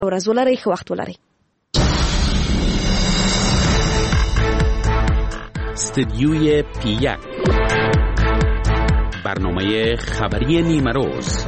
ورځ ولرئ، ښه وخت ولرئ. استدیوی پی1 برنامه خبری نیمه روز.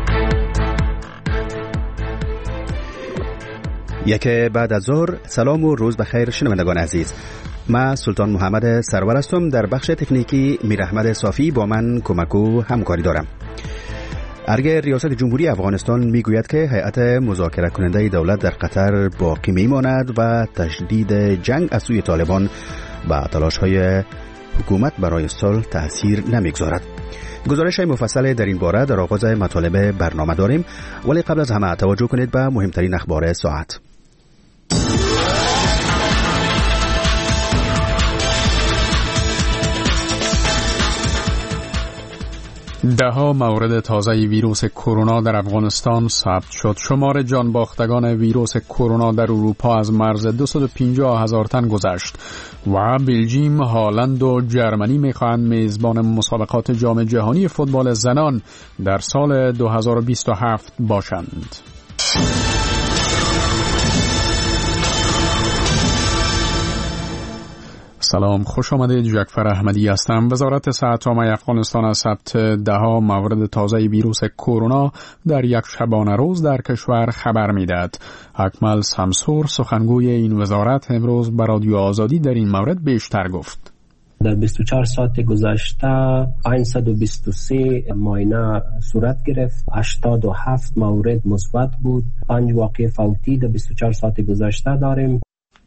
یک بعد از ظهر. سلام و روز بخیر شنوندگان عزیز. من سلطان محمد سرور هستم. در بخش تکنیکی میر احمد صافی با من کمک و همکاری دارم. ارگه ریاست جمهوری افغانستان میگوید که هیئت مذاکره کننده دولت در قطر باقی میماند و تشدید جنگ از سوی طالبان با تلاش‌های حکومت برای صلح تأثیر نمیگذارد. گزارش مفصل در این باره در آغاز مطالب برنامه داریم، ولی قبل از همه توجه کنید به مهمترین اخبار ساعت. ده‌ها مورد تازه ویروس کرونا در افغانستان ثبت شد. شمار جان باختگان ویروس کرونا در اروپا از مرز 250,000 تن گذشت و بلژیم، هالند و جرمنی می‌خواهند میزبان مسابقات جام جهانی فوتبال زنان در سال 2027 باشند. سلام، خوش آمدید. جعفر احمدی هستم. وزارت صحت عامه افغانستان از ثبت ده‌ها مورد تازه ویروس کرونا در یک شبانه روز در کشور خبر می‌دهد. اکمل سمسور، سخنگوی این وزارت، امروز به رادیو آزادی در این مورد بیشتر گفت. در 24 ساعت گذشته 523 معاینه صورت گرفت، 87 مورد مثبت بود، 5 واقعه فوتی در 24 ساعت گذشته داریم.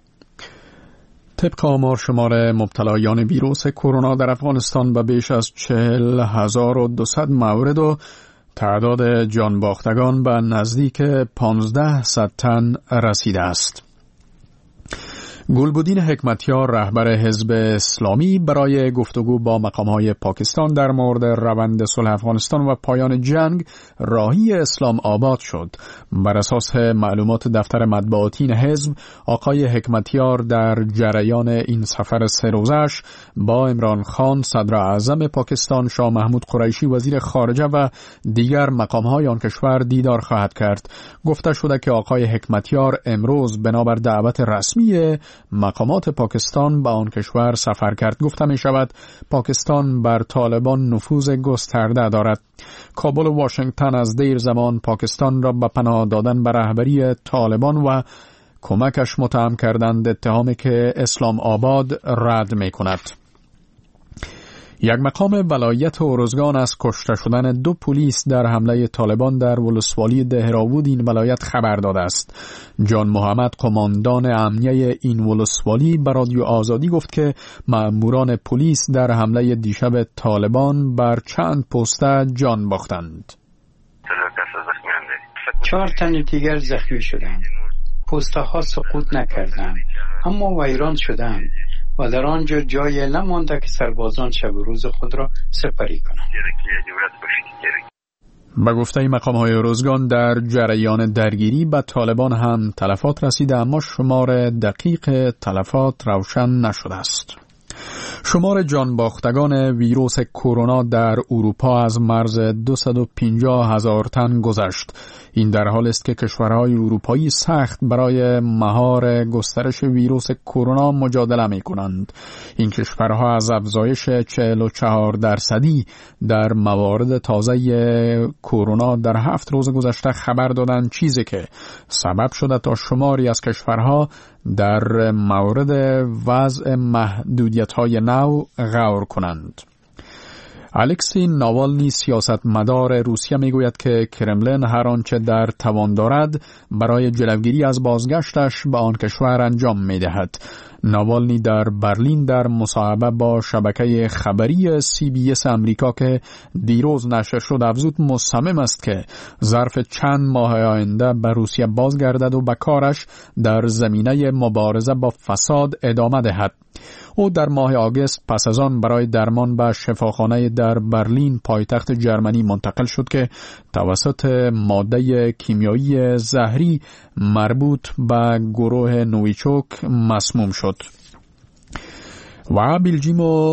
طبق آمار شمار مبتلایان ویروس کرونا در افغانستان به بیش از 40,200 مورد و تعداد جان باختگان به نزدیک 1,500 تن رسیده است. گلبدین حکمتیار، رهبر حزب اسلامی، برای گفتگو با مقام‌های پاکستان در مورد روند صلح افغانستان و پایان جنگ راهی اسلام آباد شد. بر اساس معلومات دفتر مطبوعاتی حزب، آقای حکمتیار در جریان این سفر 3 روزش با عمران خان صدر اعظم پاکستان، شاه محمود قریشی وزیر خارجه و دیگر مقام‌های آن کشور دیدار خواهد کرد. گفته شده که آقای حکمتیار امروز بنابر دعوت رسمی مقامات پاکستان به آن کشور سفر کرد. گفته می شود پاکستان بر طالبان نفوذ گسترده دارد. کابل و واشنگتن از دیر زمان پاکستان را به پناه دادن به رهبری طالبان و کمکش متهم کردند، اتهامی که اسلام آباد رد می کند. یک مقام ولایت ارزگان از کشته شدن 2 پلیس در حمله طالبان در ولسوالی دهراوود این ولایت خبر داده است. جان محمد، قماندان امنیه این ولسوالی، به رادیو آزادی گفت که مأموران پلیس در حمله دیشب طالبان بر چند پسته جان باختند. 4 تن دیگر زخمی شدند. پسته ها سقوط نکردند اما ویران شدند و در آنجا جای نمانده که سربازان شب و روز خود را سپری کنند. به گفته مقام‌های روزگان در جریان درگیری به طالبان هم تلفات رسیده، اما شمار دقیق تلفات روشن نشده است. شمار جان باختگان ویروس کرونا در اروپا از مرز 250,000 تن گذشت. این در حال است که کشورهای اروپایی سخت برای مهار گسترش ویروس کرونا مجادله می کنند. این کشورها از افزایش 44% در موارد تازه کرونا در 7 روز گذشته خبر دادند، چیزی که سبب شده تا شماری از کشورها در مورد وضع محدودیت‌های نو غور کنند. الکسی ناوالنی، سیاستمدار روسیه، میگوید که کرملین هر آنچه در توان دارد برای جلوگیری از بازگشتش به آن کشور انجام میدهد. ناوالنی در برلین در مصاحبه با شبکه خبری CBS امریکا که دیروز نشر شد افزود مصمم است که ظرف چند ماه آینده به روسیه بازگردد و به کارش در زمینه مبارزه با فساد ادامه دهد. او در ماه آگوست پس از آن برای درمان به شفاخانه در برلین پایتخت جرمنی منتقل شد که توسط ماده کیمیایی زهری مربوط به گروه نویچوک مسموم شد. و بلژیم و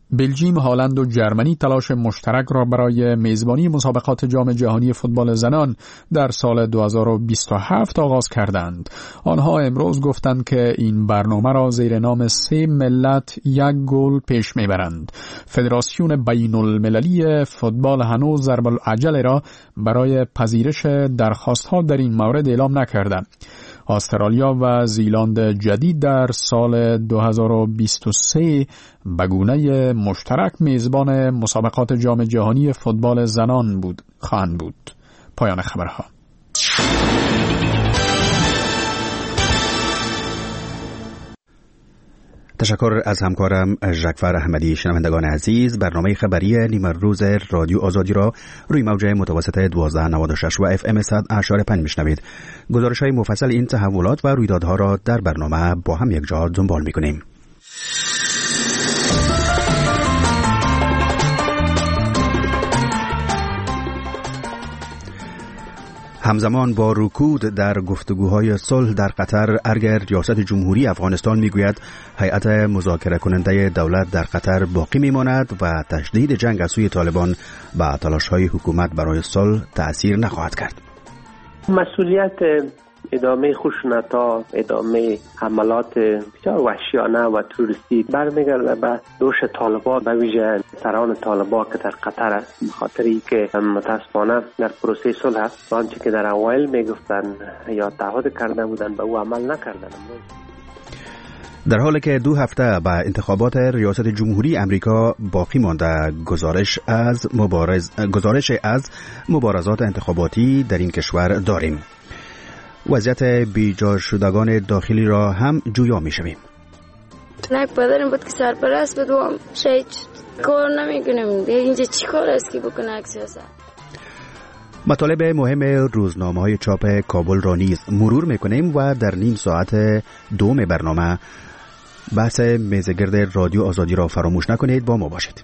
بلژیم، هلند و جرمنی تلاش مشترک را برای میزبانی مسابقات جام جهانی فوتبال زنان در سال 2027 آغاز کردند. آنها امروز گفتند که این برنامه را زیر نام 3 ملت یک گل پیش میبرند. فدراسیون بین المللی فوتبال هنوز ضرب العجله را برای پذیرش درخواست‌ها در این مورد اعلام نکرده. استرالیا و زیلند جدید در سال 2023 به گونه مشترک میزبان مسابقات جام جهانی فوتبال زنان خواهند بود. پایان خبرها. تشکر از همکارم ژکفر احمدی. شنوندگان عزیز، برنامه خبری نیمه روز رادیو آزادی را روی موج متوسط 1296 و FM 100.5 میشنوید. گزارش‌های مفصل این تحولات و رویدادها را در برنامه با هم یک جا دنبال می‌کنیم. همزمان با رکود در گفتگوهای صلح در قطر، ارگر ریاست جمهوری افغانستان میگوید هیئت مذاکره کننده دولت در قطر باقی میماند و تشدید جنگ از سوی طالبان به تلاش‌های حکومت برای صلح تأثیر نخواهد کرد. مسئولیت ادامه خشونت‌ها، ادامه حملات بسیار وحشیانه و تروریستی برمیگرده به دوش طالبان، به ویژه سران طالبان که در قطر است، به خاطری که متاسفانه در پروسه صلح آنچه که در اوایل میگفتن یا تعهد کرده بودن به او عمل نکردن. در حالی که 2 هفته به انتخابات ریاست جمهوری امریکا باقی مانده، گزارش از مبارزات انتخاباتی در این کشور داریم. وضعیت بیجا شدگان داخلی را هم جویا می شویم. یک پدرم بود که سرپرست بود و هم شاید کار نمی کنیم. اینجا چی کار است که بکنه اکسیاسا؟ مطالب مهم روزنامه های چاپ کابل را نیز مرور می کنیم و در نیم ساعت دوم برنامه بحث میزگرد رادیو آزادی را فراموش نکنید. با ما باشید.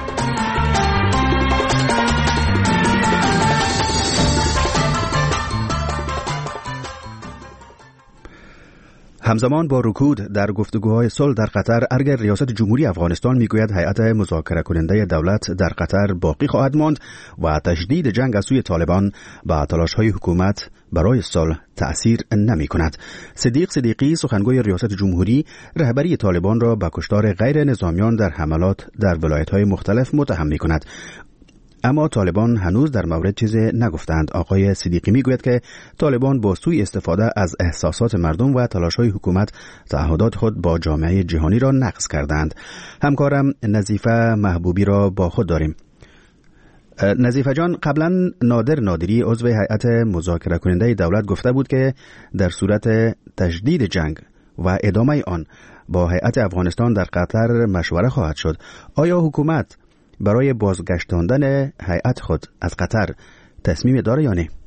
همزمان با رکود در گفتگوهای صلح در قطر، ارگر ریاست جمهوری افغانستان میگوید هیئت مذاکره کننده دولت در قطر باقی خواهد ماند و تشدید جنگ از سوی طالبان به تلاش‌های حکومت برای صلح تأثیر نمی کند. صدیق صدیقی، سخنگوی ریاست جمهوری، رهبری طالبان را به کشتار غیر نظامیان در حملات در ولایت‌های مختلف متهم می کند. اما طالبان هنوز در مورد چیزی نگفتند. آقای صدیقی میگوید که طالبان با سوء استفاده از احساسات مردم و تلاش‌های حکومت تعهدات خود با جامعه جهانی را نقض کردند. همکارم نظیفه محبوبی را با خود داریم. نظیفه جان، قبلا نادر نادری عضو هیئت مذاکره کننده دولت گفته بود که در صورت تجدید جنگ و ادامه آن با هیئت افغانستان در قطر مشوره خواهد شد. آیا حکومت برای بازگشتاندن هیئت خود از قطر تصمیم داره یا نه؟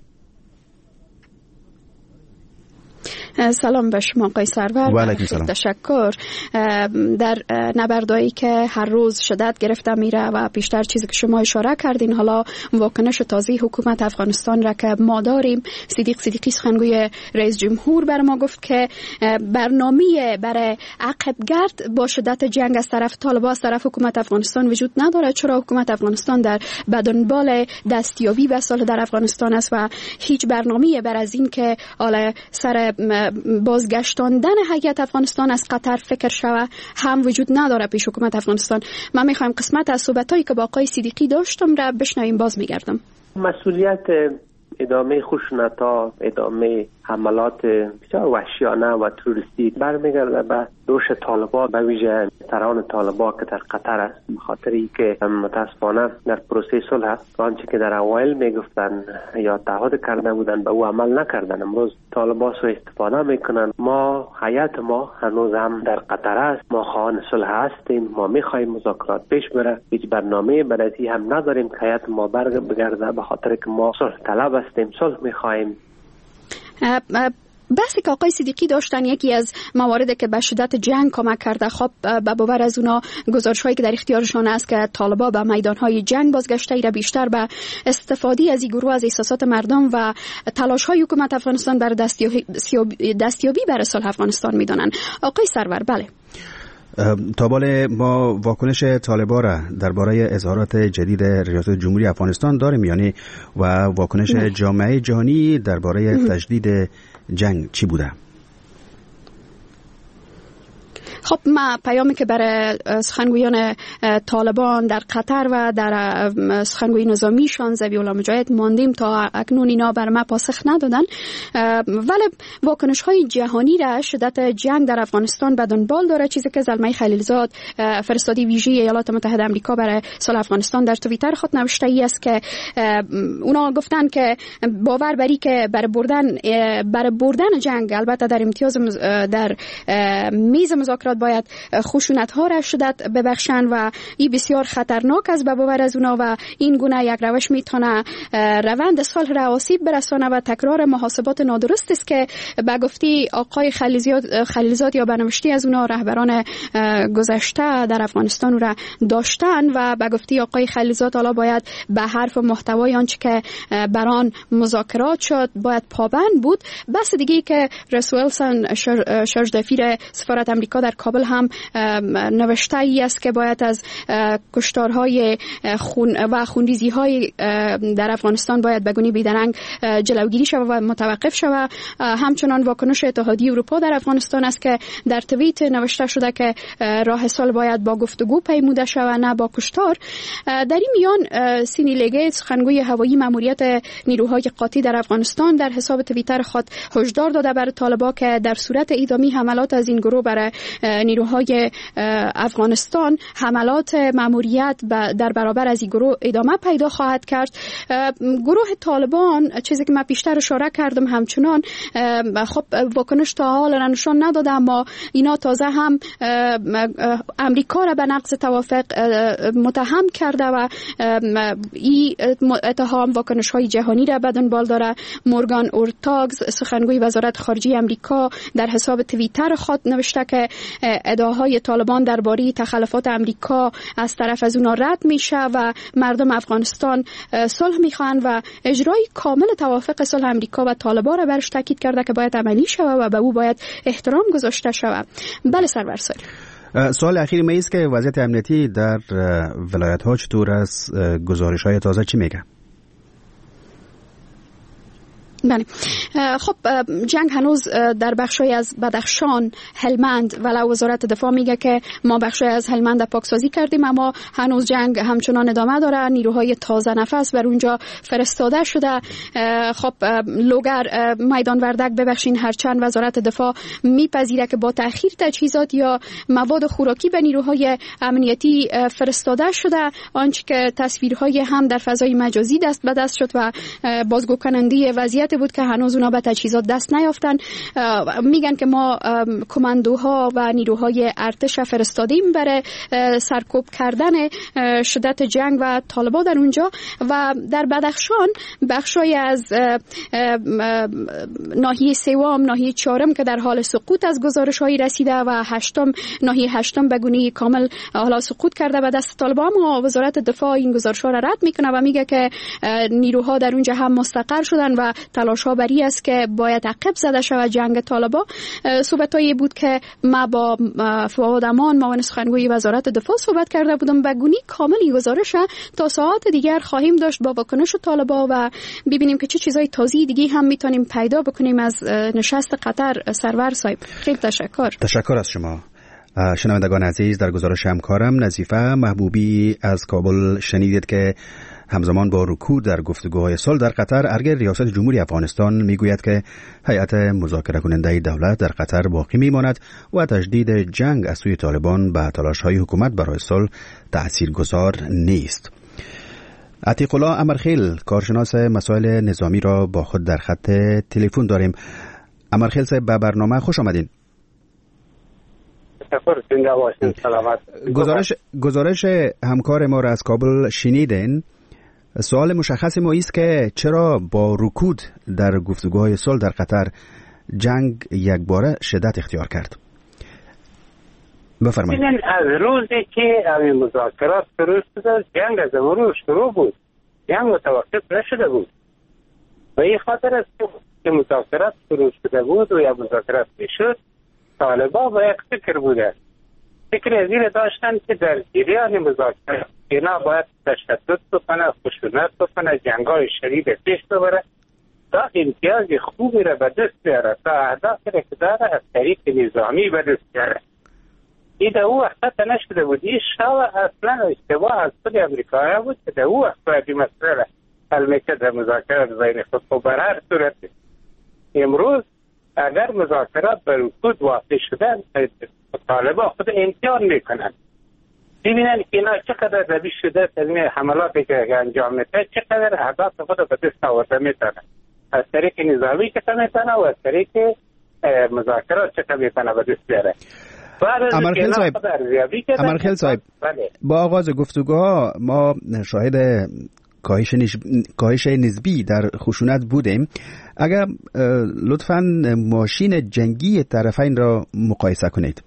سلام به شما آقای سرور. و علیکم سلام. تشکر. در نبردهایی که هر روز شدت گرفته میره و بیشتر چیزی که شما اشاره کردین، حالا واکنش تازه حکومت افغانستان را که ما داریم، صدیق صدیقی سخنگوی رئیس جمهور بر ما گفت که برنامه برای عقب گرد با شدت جنگ از طرف طالبان از طرف حکومت افغانستان وجود نداره، چرا حکومت افغانستان در دنبال دستیابی به صلح در افغانستان است و هیچ برنامه‌ای بر از این که حالا سر بازگشتاندن هیئت افغانستان از قطر فکر شوه هم وجود نداره پیش حکومت افغانستان. من میخوایم قسمت از صحبتایی که با آقای صدیقی داشتم را بشنویم. باز میگردم. مسئولیت ادامه خشونت‌ها، ادامه حملات بسیار وحشیانه و تروریستی برمیگرده به دوش طالبان، به ویژه سران طالبان که در قطر است، به خاطری که متاسفانه در پروسه صلح آنچه که در اوایل میگفتن یا تعهد کرده بودن به او عمل نکردن. امروز طالبان سوء استفاده میکنن. ما هیئت ما هنوز هم در قطر است، ما خواهان صلح هستیم، ما میخوایم مذاکرات پیش بره، هیچ برنامه برای هم نداریم که هیئت ما بگرده، به خاطر که ما صلح طلب هستیم، صلح میخوایم. بحثی که آقای صدیقی داشتن یکی از مواردی که به شدت جنگ کمک کرده، خب به باور از اونا گزارش‌هایی که در اختیارشان است که طالبان به میدان‌های جنگ بازگشته را بیشتر به استفاده از این گروه از احساسات مردم و تلاش‌های حکومت افغانستان برای دستیابی بر صلح افغانستان می‌دانند. آقای سرور، بله، تابال ما واکنش طالبان را درباره اظهارات جدید ریاست جمهوری افغانستان داریم یعنی و واکنش جامعه جهانی درباره تجدید جنگ چی بوده؟ خب ما پیامی که برای سخنگویان طالبان در قطر و در سخنگوی نظامیشان ذبیح‌الله مجاهد ماندیم تا اکنون اینا بر ما پاسخ ندادن، ولی واکنش های جهانی را شدت جنگ در افغانستان به دنبال داره. چیزی که زلمه خلیلزاد فرستادی ویژه ایالات متحده آمریکا برای سال افغانستان در توییتر خود نوشته ای است که اونا گفتن که باور بری که برای بردن جنگ البته در امتیاز در میز مذاکرات باید خشونت ها را شدت ببخشن و این بسیار خطرناک است به باور از اونا و این گونه یک روش میتونه روند صلح را آسیب برسانه و تکرار محاسبات نادرست است که به گفتی آقای خلیلزاد یا بنوشتی از اونا رهبران گذشته در افغانستان را داشتن و به گفتی آقای خلیلزاد حالا باید به حرف و محتوای آنچه که بران مذاکرات شد باید پابند بود. بس دیگه که رئیس ویلسون شارژ دفیر سفارت آمریکا در کابل هم نوشته ای است که باید از کشتارهای و خونریزی های در افغانستان باید به گونه بیدرنگ جلوگیری شود و متوقف شود. همچنان واکنش اتحادیه اروپا در افغانستان است که در توییت نوشته شده که راه صلح باید با گفتگو پیموده شود نه با کشتار. در این میان سینی لیگیت سخنگوی هوایی ماموریت نیروهای قاطی در افغانستان در حساب توییتر خود هشدار داده بر طالبان که در صورت ادامه حملات از این گروه برای نیروهای افغانستان حملات ماموریت در برابر از این گروه ادامه پیدا خواهد کرد. گروه طالبان چیزی که من بیشتر اشاره کردم همچنان خب واکنش تا حال را نشان نداده، اما اینا تازه هم امریکا را به نقض توافق متهم کرده و این اتهام واکنش های جهانی را به دنبال داره. مورگان اورتاگز سخنگوی وزارت خارجه امریکا در حساب توییتر خود نوشته که ادعاهای طالبان درباره تخلفات امریکا از طرف از اونا رد میشه و مردم افغانستان صلح میخوان و اجرای کامل توافق صلح امریکا و طالبان را برش تاکید کرده که باید عملی شود و به او باید احترام گذاشته شود. بله سرور سالی. سوال اخیر ما است که وضعیت امنیتی در ولایت ها چطور است؟ گزارش های تازه چی میگه؟ بله خب جنگ هنوز در بخشای از بدخشان، هلمند ولو وزارت دفاع میگه که ما بخشای از هلمند پاکسازی کردیم، اما هنوز جنگ همچنان ادامه داره. نیروهای تازه نفس بر اونجا فرستاده شده. خب لوگر میدان وردک ببخشین هرچند وزارت دفاع میپذیره که با تأخیر تجهیزات یا مواد خوراکی به نیروهای امنیتی فرستاده شده، آنچه که تصویرهای هم در فضای مجازی دست به دست شد و بازگو کننده وضعیت بود که هنوز اونا به تجهیزات دست نیافتن. میگن که ما کماندوها و نیروهای ارتش فرستادیم برای سرکوب کردن شدت جنگ و طالبان در اونجا. و در بدخشان بخشای از ناحیه سوم، ناحیه چهارم که در حال سقوط از گزارش‌های رسیده و ناحیه هشتم به گونه کامل حالا سقوط کرده به دست طالبان، اما وزارت دفاع این گزارش‌ها را رد میکنه و میگه که نیروها در اونجا هم مستقر شدن و تلاش‌ها بری است که باید عقب زده شود جنگ طالبان. صحبتایی بود که ما با فواد امان معاون سخنگوی وزارت دفاع صحبت کرده بودم. به گونه کاملی گزارش تا ساعت دیگر خواهیم داشت با واکنش طالبان و ببینیم که چه چیزای تازه دیگه هم میتونیم پیدا بکنیم از نشست قطر. سرور صاحب خیلی تشکر از شما. شنوندگان عزیز، در گزارش همکارم نظیفه محبوبی از کابل شنیدید که همزمان با رکود در گفتگوهای صلح در قطر، ارگه ریاست جمهوری افغانستان میگوید که هیئت مذاکره کننده دولت در قطر باقی میماند و تجدید جنگ از سوی طالبان به تلاش‌های حکومت برای صلح تاثیرگذار نیست. عتیق الله امرخیل کارشناس مسائل نظامی را با خود در خط تلفن داریم. امرخیل صاحب به برنامه خوش آمدین. گزارش همکار ما را از کابل شنیدین. سوال مشخص ما است که چرا با رکود در گفتگوهای صلح در قطر جنگ یک باره شدت اختیار کرد؟ بفرمایید. از روزی که همین مذاکرات شروع شد، جنگ از اول شروع بود، جنگ متوقف نشده بود و این خاطر است که مذاکرات شروع شده بود و یا مذاکرات میشد، طالبان با یک فکر بوده فکر از این داشتن که در جریان مذاکرات اینا باید تشدد بکنه، خشونت بکنه، جنگای شدید پیش ببره تا امتیاز خوبی را به دست بیاره، تا اهدافی را که داره از طریق نظامی به دست بیاره. این در او وقت نشده بود. این شاو اصلا اشتباه از خود امریکایی بود که در او وقت باید این مسئله حل میکرد مذاکرات بین خود. و بر هر صورت امروز اگر مذاکرات بر رکود واقع شدن، طالبان خود امتحان میکنن، ببینن که اینا چقدر روی شده از این حملاتی که انجام میده، چقدر اهداف خود به دست آورده میتونه، از طریق نظامی که میتونه و از طریق مذاکرات چقدر میتونه به دست بیاره. امرخیل صاحب، با آغاز گفتگوها ما شاهد کاهش نسبی در خشونت بودیم. اگر لطفاً ماشین جنگی طرفین را مقایسه کنید.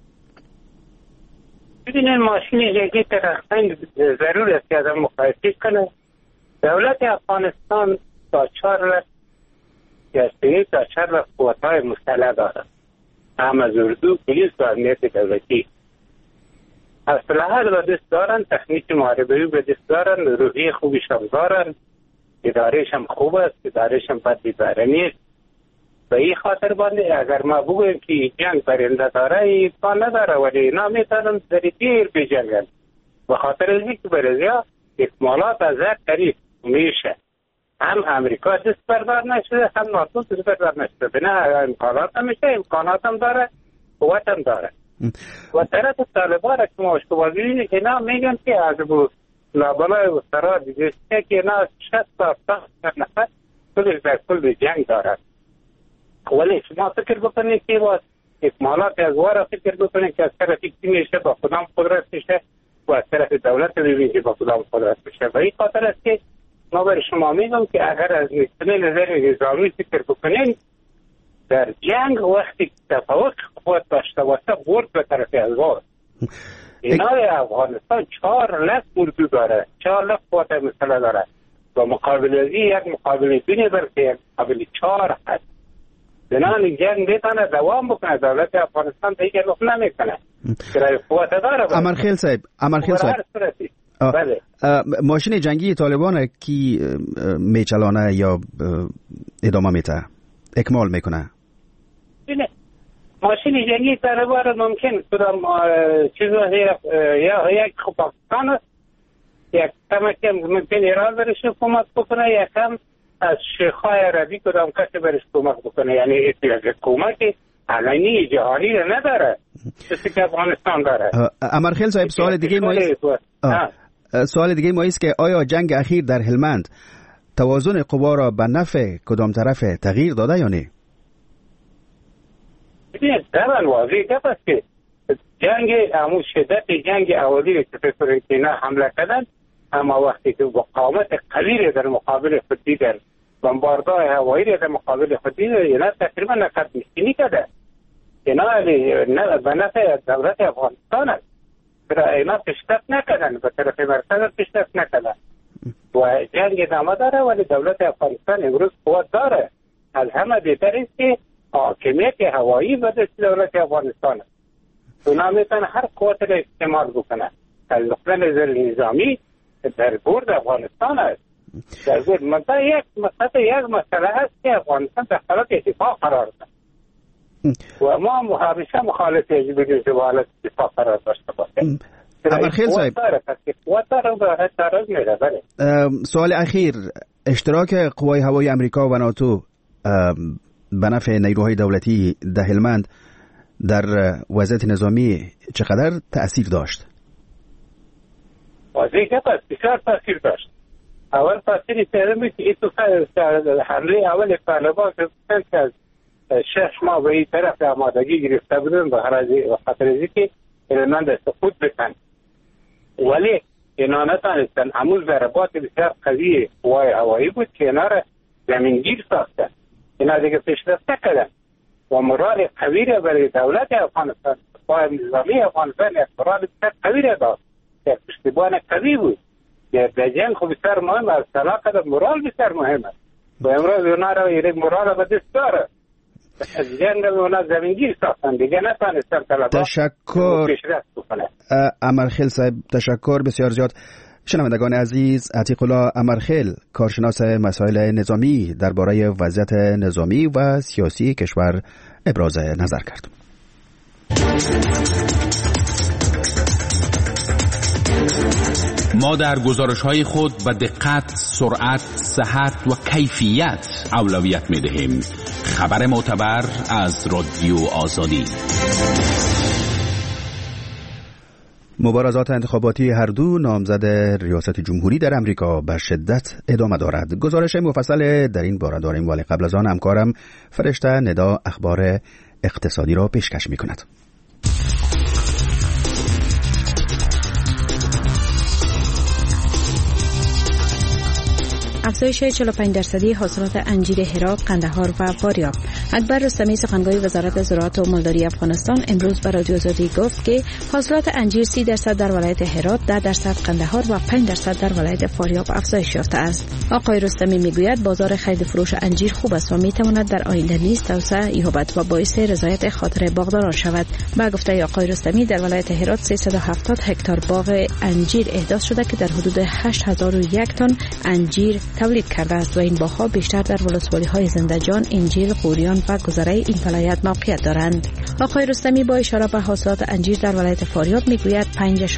ببینید ماشین جنگی طرفین ضرور است که از مقایسه کنه. دولت افغانستان تا 4 لخت تا 4 لخت قوت‌های مسلح دارد، هم از اردو، پلیس و امنیت دولتی. اسلحه به دست دارن، تکنیک محاربه‌ای به دست دارن، روحیه خوبی هم دارن، ادارهش هم خوب است، ادارهش هم بد اداره نیست. به این خاطر بانده اگر ما بگویم که جنگ برنده داره، امکان نداره، ولی اینا میتونن در دیر بجنگن. به خاطر اینکه که برزیا اکمالات از هر طریق میشه، هم امریکا دست بردار نشده، هم ناتو دست بردار نشده. بنا امکانات هم میشه، امکانات هم داره، قوت هم داره. و طرف طالبان را که ما اشتباه بینید که اینا میگن که از لابلای و سرا دیگه که اینا 60 تا 70 نفر کلش در کل جنگ دارد. ولی شما فکر بکنید که با اکمالات از وارا فکر بکنید که از طرف کی میشه با کدام قدرت میشه و از طرف دولت ببینید که با کدام قدرت میشه. و این خاطر است که ما برای شما میگم که اگر از نظر نظامی فکر بکنید در جنگ وقتی تفاوت قوت داشته باشه برد به طرف ازوار. اینا افغانستان 4 لخت اردو داره، 4 لخت قوت مسلح داره و مقابل ازی یک مقابل بینی برکه یک مقابل 4 هست. بنابراین جنگ میتونه دوام بکنه، دولت افغانستان دیگه رخ نمیکنه، کرای قوت داره. امرخیل صاحب، بله. ماشین جنگی طالبان کی میچلانه یا ادامه میته، اکمال میکنه؟ ماشین جنگی طالبان ممکن کدام چیزا یا یک پاکستان است، یک کم ممکن ایران برش حکومت بکنه، یک کم از شیخای عربی کدام کسی برش حکومت بکنه. یعنی حکومت علنی جهانی نداره چیزی که افغانستان داره. امرخیل صاحب، سوال دیگه ما است که آیا جنگ اخیر در هلمند توازن قوا را به نفع کدام طرف تغییر داده یا نه؟ در واضح گفت است که جنگ همون شدت جنگ اولی که فکر اینا حمله کردن، اما وقتی که مقاومت قوی در مقابل خود دیدن، بمباردهای هوایی در مقابل خود دیدن، اینا تقریبا نقد نشینی کرده. اینا به نفع دولت افغانستان است. اینا پیشرفت نکردن، به طرف مرکز پیشرفت نکردن و جنگ ادامه داره. ولی دولت افغانستان امروز قوت داره. از همه بهتر است که حاکمیت هوایی به دست دولت افغانستان است. اونا میتونن هر قوت را استعمال بکنن. از نقطه نظر نظامی در برد افغانستان است. در برد یک مسئله هست که افغانستان در حالت اتفاق قرار دارد و ما همیشه مخالف بدیم که حالت اتفاق قرار داشته باشیم. امرخیل صاحب، سوال اخیر، اشتراک قوای هوایی امریکا و ناتو به نفع نیروهای دولتی در هلمند در وضعیت نظامی چقدر تأثیر داشت؟ واضح که بسیار تأثیر داشت. اول تأثیری سرمی که ایتو حمله اول طالبان که از 6 ماه به این طرف آمادگی گرفته بودن به خاطر از که هلمند سقوط بکن، ولی اینا نتانستن. همون ضربات بسیار قوی قوای هوایی بود که اینا را زمینگیر ساختن. اینا دیگه پیشرفت نکردن و مرال قوی را برای دولت افغانستان، قوای نظامی افغانستان یک مرال بسیار قوی را داشت، یک پشتیبان قوی بود. در جنگ خب بسیار مهم است، سلاح مرال بسیار مهم است و امروز اونا را یک مرال به دست داره. جنگ اونا زمینگیر ساختن دیگه، نتونستن طلبات تشکر پیشرفت بکنن. امرخیل صاحب تشکر بسیار زیاد. شنوندگان عزیز، عتیق الله امرخیل کارشناس مسائل نظامی درباره وضعیت نظامی و سیاسی کشور ابراز نظر کرد. ما در گزارش‌های خود به دقت، سرعت، صحت و کیفیت اولویت می‌دهیم. خبر معتبر از رادیو آزادی. مبارزات انتخاباتی هر دو نامزد ریاست جمهوری در امریکا به شدت ادامه دارد. گزارش مفصل در این باره داریم، ولی قبل از آن همکارم فرشته ندا اخبار اقتصادی را پیشکش می‌کند. افزایش 45% حاصلات انجیر هرات، قندهار و فاریاب. اکبر رستمی سخنگوی وزارت زراعت و مالداری افغانستان امروز به رادیو آزادی گفت که حاصلات انجیر 30% در ولایت هرات، 10% قندهار و 5% در ولایت فاریاب افزایش یافته است. آقای رستمی میگوید بازار خرید فروش انجیر خوب است و میتواند در آینده نیز توسعه یابد و باعث رضایت خاطر باغداران شود. با گفته آقای رستمی در ولایت هرات 370 هکتار باغ انجیر احداث شده که در حدود 8001 تن انجیر تولید کرده است و این باغ‌ها بیشتر در ولسوالی‌های زندجان، انجیل، قوریان و گذره این ولایت موقعیت دارند. آقای رستمی با اشاره به حاصلات انجیر در ولایت فاریاب میگوید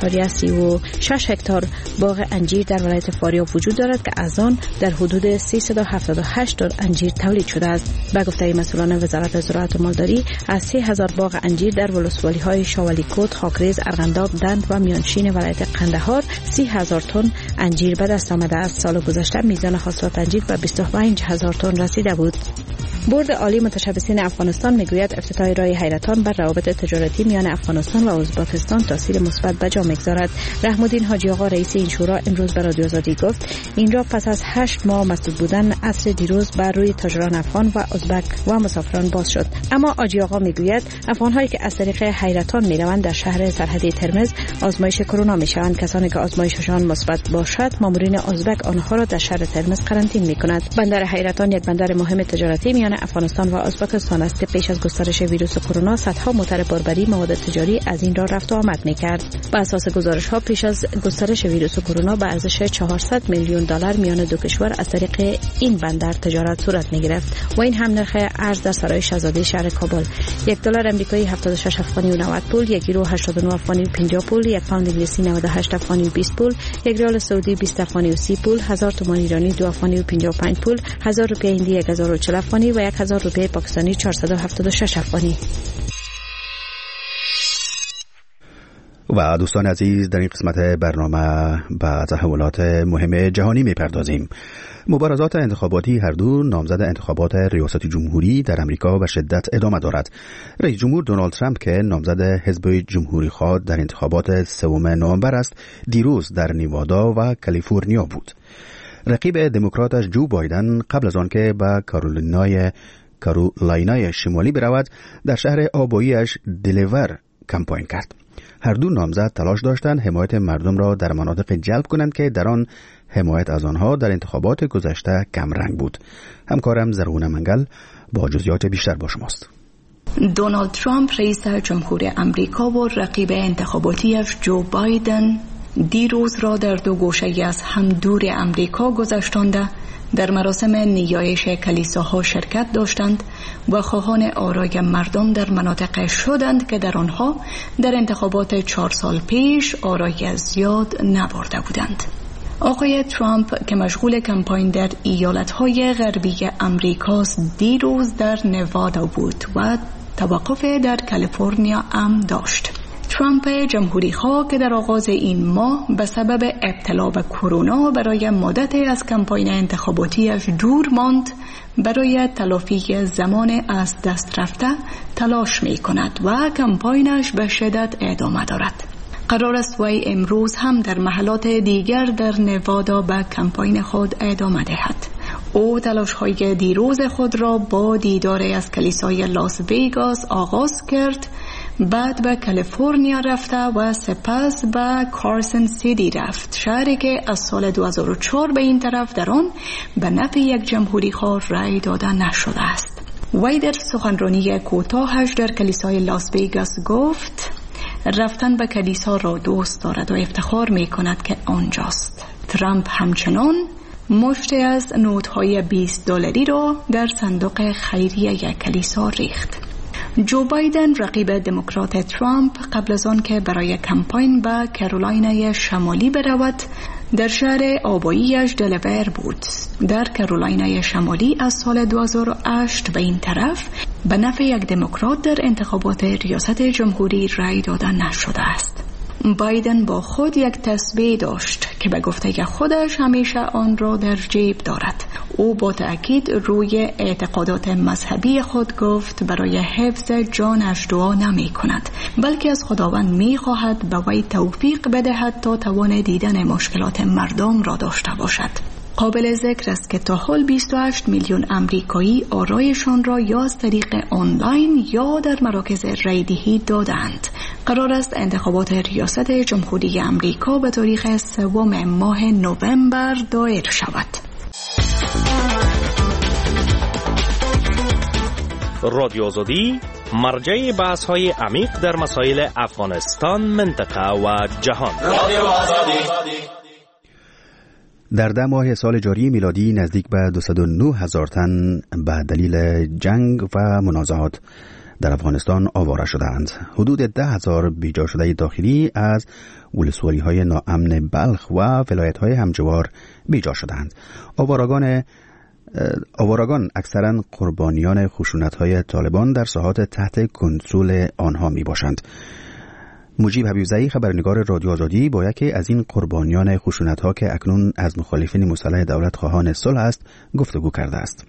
5.36 هکتار باغ انجیر در ولایت فاریاب وجود دارد که از آن در حدود 378 تن انجیر تولید شده است. با گفته مسئولان وزارت زراعت و مالداری از 3000 باغ انجیر در ولسوالی‌های شاولیکوت، خاکریز، ارغنداب، دند و میانشین ولایت قندهار 30,000 تن انجیر به دست آمده است. سال گذشته میزان حاصلات انجیر به 25,000 تن رسیده بود. بورد عالی متشبثین افغانستان میگوید افتتاح راه حیرتان بر روابط تجارتی میان افغانستان و ازبکستان تاثیر مثبت به جا میگذارد. رحم الدین حاجی آقا رئیس این شورا امروز به رادیو آزادی گفت این راه پس از 8 ماه مسدود بودن عصر دیروز بر روی تاجران افغان و ازبک و مسافران باز شد. اما حاجی آقا میگوید افغان‌هایی که از طریق حیرتان میروند در شهر سرحدی ترمز آزمایش کرونا میشوند. کسانی که آزمایششان مثبت باشد مامورین ازبک آنها را در شهر ترمز قرنطینه میکند. بندر حیرتان یک بندر مهم تجارتی میان افغانستان و ازبکستان است که پیش از گسترش ویروس کرونا صدها موتر باربری مواد تجاری از این راه رفت و آمد می‌کرد. بر اساس گزارش‌ها پیش از گسترش ویروس کرونا به ارزش 400 میلیون دلار میان دو کشور از طریق این بندر تجارت صورت می‌گرفت و این هم نرخ ارز در سرای شاهزاده شهر کابل $1 آمریکایی 76 افغانی و 90 پول، 1 یورو 89 افغانی و 50 پول، 1 پوند انگلیسی 98 افغانی و 20 پول، 1 ریال سعودی 20 افغانی و 30 پول، 1000 تومان ایرانی 2 افغانی و 55 پول، 1000 روپیه هندی 1040 افغانی و 1000 روپیه پاکستانی 476 افغانی. و دوستان عزیز، در این قسمت برنامه به تحولات مهم جهانی میپردازیم. مبارزات انتخاباتی هر دو نامزد انتخابات ریاست جمهوری در امریکا به شدت ادامه دارد. رئیس جمهور دونالد ترامپ که نامزد حزب جمهوری خواه در انتخابات 3 نوامبر است، دیروز در نیوادا و کالیفرنیا بود. رقیب دموکراتش جو بایدن قبل از آن که به کارولینای شمالی برود در شهر آباییش دلور کمپاین کرد. هر دو نامزد تلاش داشتند حمایت مردم را در مناطق جلب کنند که در آن حمایت از آنها در انتخابات گذشته کم رنگ بود. همکارم زرغون منگل با جزئیات بیشتر با شماست. دونالد ترامپ رئیس جمهور امریکا و رقیب انتخاباتیش جو بایدن دیروز را در دو گوشه از هم دور امریکا گذشتانده در مراسم نیایش کلیساها شرکت داشتند و خواهان آرای مردم در مناطق شدند که در آنها در انتخابات 4 سال پیش آرای زیاد نبرده بودند. آقای ترامپ که مشغول کمپاین در ایالتهای غربی امریکاست دیروز در نوادا بود و توقف در کالیفرنیا هم داشت. ترامپ جمهوری خواه که در آغاز این ماه به سبب ابتلا به کرونا برای مدتی از کمپاین انتخاباتیش دور ماند، برای تلافی زمان از دست رفته تلاش می کند و کمپاینش به شدت ادامه دارد. قرار است وی امروز هم در محلات دیگر در نوادا به کمپاین خود ادامه دهد. او تلاش‌های دیروز خود را با دیدار از کلیسای لاس ویگاس آغاز کرد، بعد به کالیفرنیا رفته و سپس به کارسن سیتی رفت، شهری که از سال 2004 به این طرف در آن به نفع یک جمهوری خواه رأی داده نشده است. وی در سخنرانی کوتاهش در کلیسای لاس ویگاس گفت رفتن به کلیسا را دوست دارد و افتخار می کند که آنجاست. ترامپ همچنان مشتی از نوت‌های $20 را در صندوق خیریه کلیسا ریخت. جو بایدن رقیب دموکرات ترامپ قبل از آن که برای کمپاین به کارولینای شمالی برود در شهر آباییش دلور بود. در کارولینای شمالی از سال 2008 به این طرف به نفع یک دموکرات در انتخابات ریاست جمهوری رای داده نشده است. بایدن با خود یک تسبیح داشت که به گفته خودش همیشه آن را در جیب دارد. او با تأکید روی اعتقادات مذهبی خود گفت برای حفظ جانش دعا نمی کند، بلکه از خداوند می خواهد به وی توفیق بدهد تا توان دیدن مشکلات مردم را داشته باشد. قابل ذکر است که تا حال 28 میلیون امریکایی آرایشان را یا از طریق آنلاین یا در مراکز رایدهی دادند. قرار است انتخابات ریاست جمهوری امریکا به تاریخ 3 ماه نوامبر دایر شود. رادیو آزادی مرجع بحث‌های عمیق در مسائل افغانستان، منطقه و جهان. رادیو آزادی در 10 ماه سال جاری میلادی نزدیک به 209,000 تن به دلیل جنگ و منازعات در افغانستان آواره شدند. حدود 10,000 بیجا شده داخلی از ولسوالی‌های ناامن بلخ و ولایت‌های همجوار بیجا شدند. آوارگان اکثرا قربانیان خشونت‌های طالبان در ساحات تحت کنترل آنها میباشند. مجیب حبیبزئی خبرنگار رادیو آزادی با یکی از این قربانیان خشونت‌ها که اکنون از مخالفین مسلح دولت خواهان صلح است گفتگو کرده است.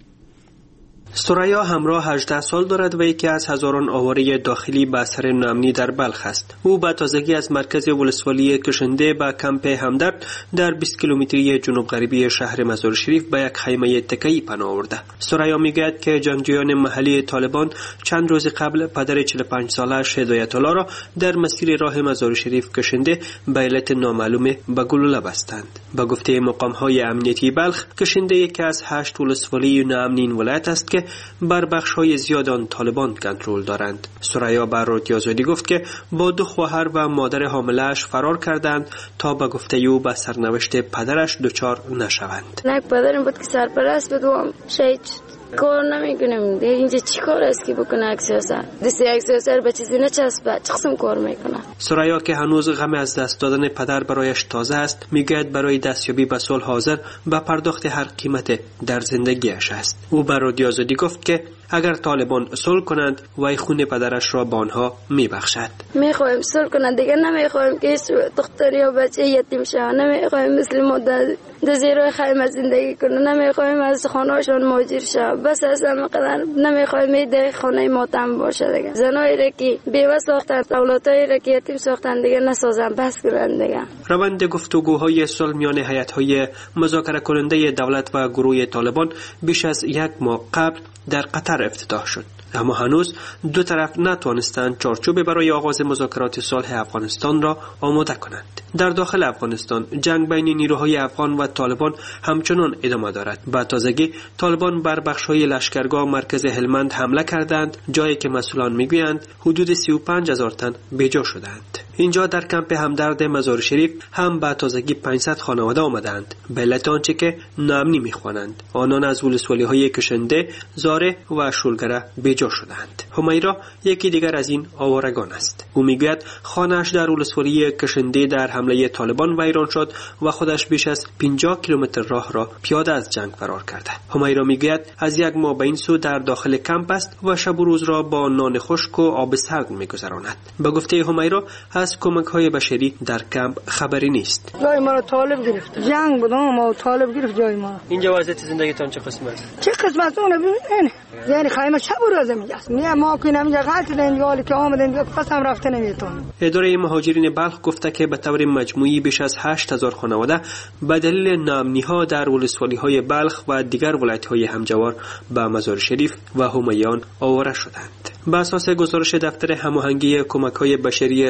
سریا همراه 18 سال دارد و یکی از هزاران آواره داخلی به اثر ناامنی در بلخ است. او به تازگی از مرکز ولسوالی کشنده به کمپ همدرد در 20 کیلومتری جنوب غربی شهر مزار شریف به یک خیمه تکه‌ای پناه آورده. سریا میگوید که جنگجویان محلی طالبان چند روز قبل پدر 45 سالش هدایت الله را در مسیر راه مزار شریف کشنده به علت نامعلوم به گلوله بستند. به گفته مقام‌های امنیتی بلخ، کشنده یکی از 8 ولسوالی ناامن ولایت است که بر بخش‌های زیاد آن طالبان کنترل دارند. سریا بر رادیو آزادی گفت که با 2 خواهر و مادر حامله‌اش فرار کردند تا به گفته او به سرنوشت پدرش دچار نشوند. یک پدرم بود که سرپرست بود و شهید کار نمیکنم دیگه. اینجا چی کار است که بکنه سیاست؟ دست یک سیاست به چیزی نچسبه، چه قسم کار میکنه؟ سریا که هنوز غم از دست دادن پدر برایش تازه است میگوید برای دستیابی به صلح حاضر به پرداخت هر قیمت در زندگیش است. او بر رادیو آزادی گفت که اگر طالبان صلح کنند وی خون پدرش را به آنها میبخشد. میخوایم صلح کنند دیگه، نمیخوایم که دختر یا بچه یتیم شه، نمیخوایم مثل ما در زیرای خیمه زندگی کنند، نمیخوایم از خانه‌شان مهاجر شه. بس از همینقدر نمیخوایم در خانه ماتم باشه دیگه. زنایی را که بیوه ساختن، اولادایی را که یتیم ساختن دیگه نسازن، بس کنند دیگه. روند گفتگوهای صلح میان هیئت‌های مذاکره کننده دولت و گروه طالبان بیش از 1 ماه قبل در قطر افتتاح شد، اما هنوز دو طرف نتوانستند چارچوب برای آغاز مذاکرات صلح افغانستان را آماده کنند. در داخل افغانستان جنگ بین نیروهای افغان و طالبان همچنان ادامه دارد. با تازگی طالبان بر بخش‌های لشکرگاه مرکز هلمند حمله کردند، جایی که مسئولان میگویند حدود 35,000 تن بیجا شدند. اینجا در کمپ همدرد مزار شریف هم با تازگی 500 خانواده آمدند، به علت آنچه که ناامنی میخوانند. آنان از ولسوالی‌های کشنده، زاره و شولگره بیجا شدند. همیرا یکی دیگر از این آوارگان است. او میگوید خانه‌اش در ولسوالی کشنده در حمله طالبان ویران شد و خودش بیش از 50 کیلومتر راه را پیاده از جنگ فرار کرده. همیرا میگوید از 1 ماه به این سو در داخل کمپ است و شب و روز را با نان خشک و آب سرد میگذراند. به گفته همیرا از کمک‌های بشری در کمپ خبری نیست. جای ما را طالب گرفت، جنگ بود ما طالب گرفت جای ما. اینجا وضعیت زندگیتان چه قسم است؟ چه قسم است اون ببینید، یعنی خیمه شب و روز میگست. ما که نمیگه غلط دنیالی که آمدن پس هم رفته نمیتون. اداره مهاجرین بلخ گفته که به طور مجموعی بیش از 8,000 خانواده به دلیل ناامنی‌ها در ولسوالی‌های بلخ و دیگر ولایت‌های همجوار به مزار شریف و همیان آواره شدند. بر اساس گزارش دفتر هماهنگی کمک‌های بشری سازمان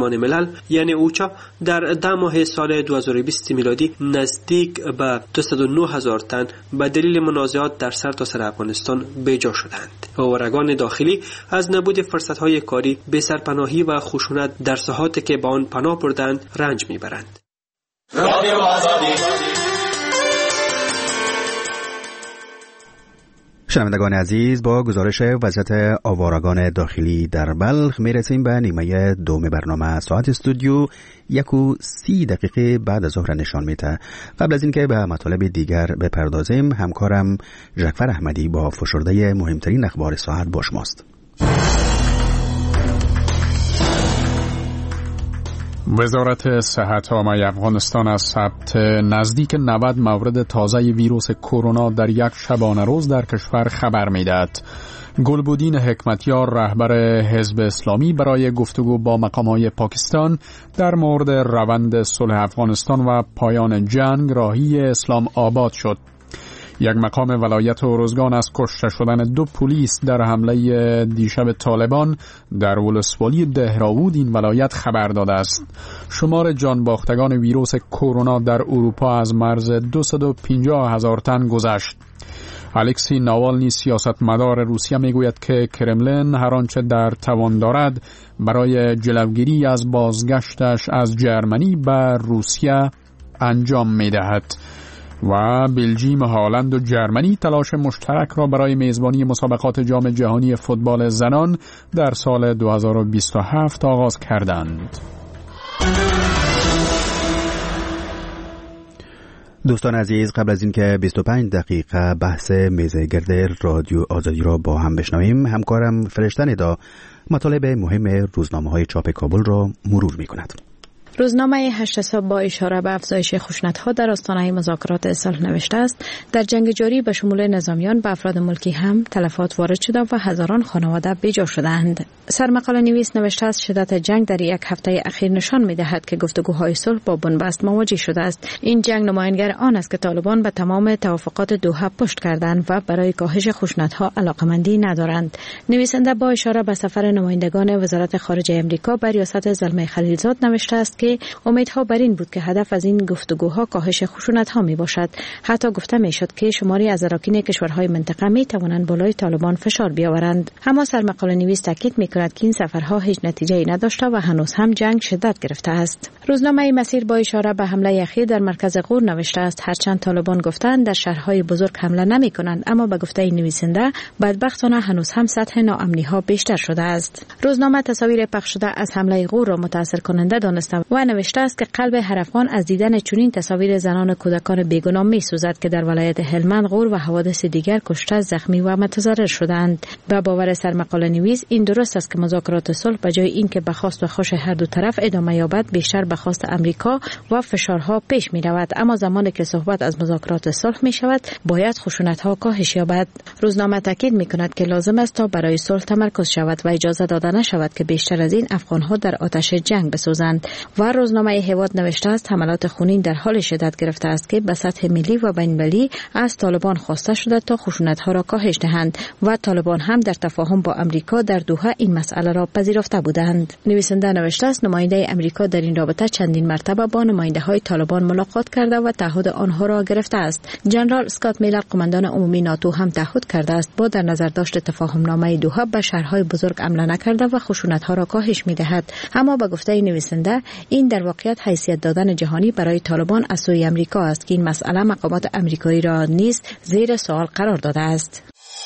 سازمان ملل یعنی اوچا در 10 ماه سال 2020 میلادی نزدیک به 209,000 تن به دلیل منازعات در سرتاسر افغانستان بیجا شدند. آوارگان داخلی از نبود فرصت‌های کاری، بی‌سرپناهی و خشونت در ساحاتی که به آن پناه بردند رنج میبرند. رادیو آزادی. شنوندگان عزیز، با گزارش وضعیت آوارگان داخلی در بلخ میرسیم به نیمه دوم برنامه. ساعت استودیو 1:30 بعد از ظهر نشان میده. قبل از اینکه به مطالب دیگر بپردازیم، همکارم ژکفر احمدی با فشرده مهمترین اخبار ساعت با شماست. وزارت صحت عامه افغانستان از ثبت نزدیک 90 مورد تازه ویروس کرونا در یک شبانه روز در کشور خبر میدهد. گلبودین حکمتیار، رهبر حزب اسلامی، برای گفتگو با مقامات پاکستان در مورد روند صلح افغانستان و پایان جنگ راهی اسلام آباد شد. یک مقام ولایت اروزگان از کشته شدن 2 پلیس در حمله دیشب طالبان در ولسوالی دهراود این ولایت خبر داده است. شمار جان باختگان ویروس کرونا در اروپا از مرز 250,000 تن گذشت. الکسی ناوالنی، سیاستمدار روسیه، میگوید که کرملین هر آنچه در توان دارد برای جلوگیری از بازگشتش از جرمنی به روسیه انجام میدهد. و بلژیم، هالند و جرمنی تلاش مشترک را برای میزبانی مسابقات جام جهانی فوتبال زنان در سال 2027 آغاز کردند. دوستان عزیز، قبل از اینکه 25 دقیقه بحث میزگرد رادیو آزادی را با هم بشنویم، همکارم فرشته ندا مطالب مهم روزنامه‌های چاپ کابل را مرور می‌کند. روزنامه 8 صبح با اشاره به افزایش خشونت‌ها در آستانه مذاکرات صلح نوشته است: در جنگ جاری به شمول نظامیان به افراد ملکی هم تلفات وارد شده و هزاران خانواده بیجا شدند. سرمقاله نویس نوشته است شدت جنگ در یک هفته اخیر نشان می‌دهد که گفتگوهای صلح با بنبست مواجه شده است. این جنگ نمایانگر آن است که طالبان به تمام توافقات دوحه پشت کردند و برای کاهش خشونت‌ها علاقمندی ندارند. نویسنده با اشاره به سفر نمایندگان وزارت خارجه آمریکا به ریاست زلمه خلیلزاد نوشته است که امیدها بر این بود که هدف از این گفتگوها کاهش خشونت‌ها میباشد. حتی گفته میشد که شماری از اراکین کشورهای منطقه میتوانند بالای طالبان فشار بیاورند. اما سرمقاله نویس تاکید میکند که این سفرها هیچ نتیجه‌ای نداشته و هنوز هم جنگ شدت گرفته است. روزنامه مسیر با اشاره به حمله اخیر در مرکز غور نوشته است: هرچند طالبان گفتند در شهرهای بزرگ حمله نمی‌کنند، اما به گفته نویسنده بدبختانه هنوز هم سطح ناامنی‌ها بیشتر شده است. روزنامه تصاویر پخش شده از حمله غور را متاثر کننده دانسته و نوشته است که قلب هر افغان از دیدن چنین تصاویر زنان و کودکان بیگناه می‌سوزد که در ولایت هلمند، غور و حوادث دیگر کشته، زخمی و متضرر شدند. به باور سرمقاله نویس این درست است که مذاکرات صلح به جای اینکه به خواست و خوش هر دو طرف ادامه یابد، بیشتر به خواست امریکا و فشارها پیش می‌رود. اما زمانی که صحبت از مذاکرات صلح می‌شود، باید خشونت‌ها کاهش یابد. روزنامه تاکید می‌کند که لازم است تا برای صلح تمرکز شود و اجازه داده نشود که بیشتر از این افغان‌ها در آتش جنگ بسوزند. و روزنامه هواد نوشته است حملات خونین در حال شدت گرفته است که به سطح ملی و بین‌المللی از طالبان خواسته شده تا خشونت‌ها را کاهش دهند و طالبان هم در تفاهم با امریکا در دوحه این مسئله را پذیرفته بودند. نویسنده نوشته است نماینده امریکا در این رابطه چندین مرتبه با نماینده‌های طالبان ملاقات کرده و تعهد آنها را گرفته است. جنرال اسکات میلر، قماندان عمومی ناتو، هم تعهد کرده است با در نظر داشت تفاهم‌نامه دوحه به شهرهای بزرگ حمله نکرده و خشونت‌ها را کاهش می‌دهد. اما به گفته نویسنده این در واقعیت حیثیت دادن جهانی برای طالبان از سوی امریکا است که این مسئله مقامات امریکایی را نیز زیر سوال قرار داده است.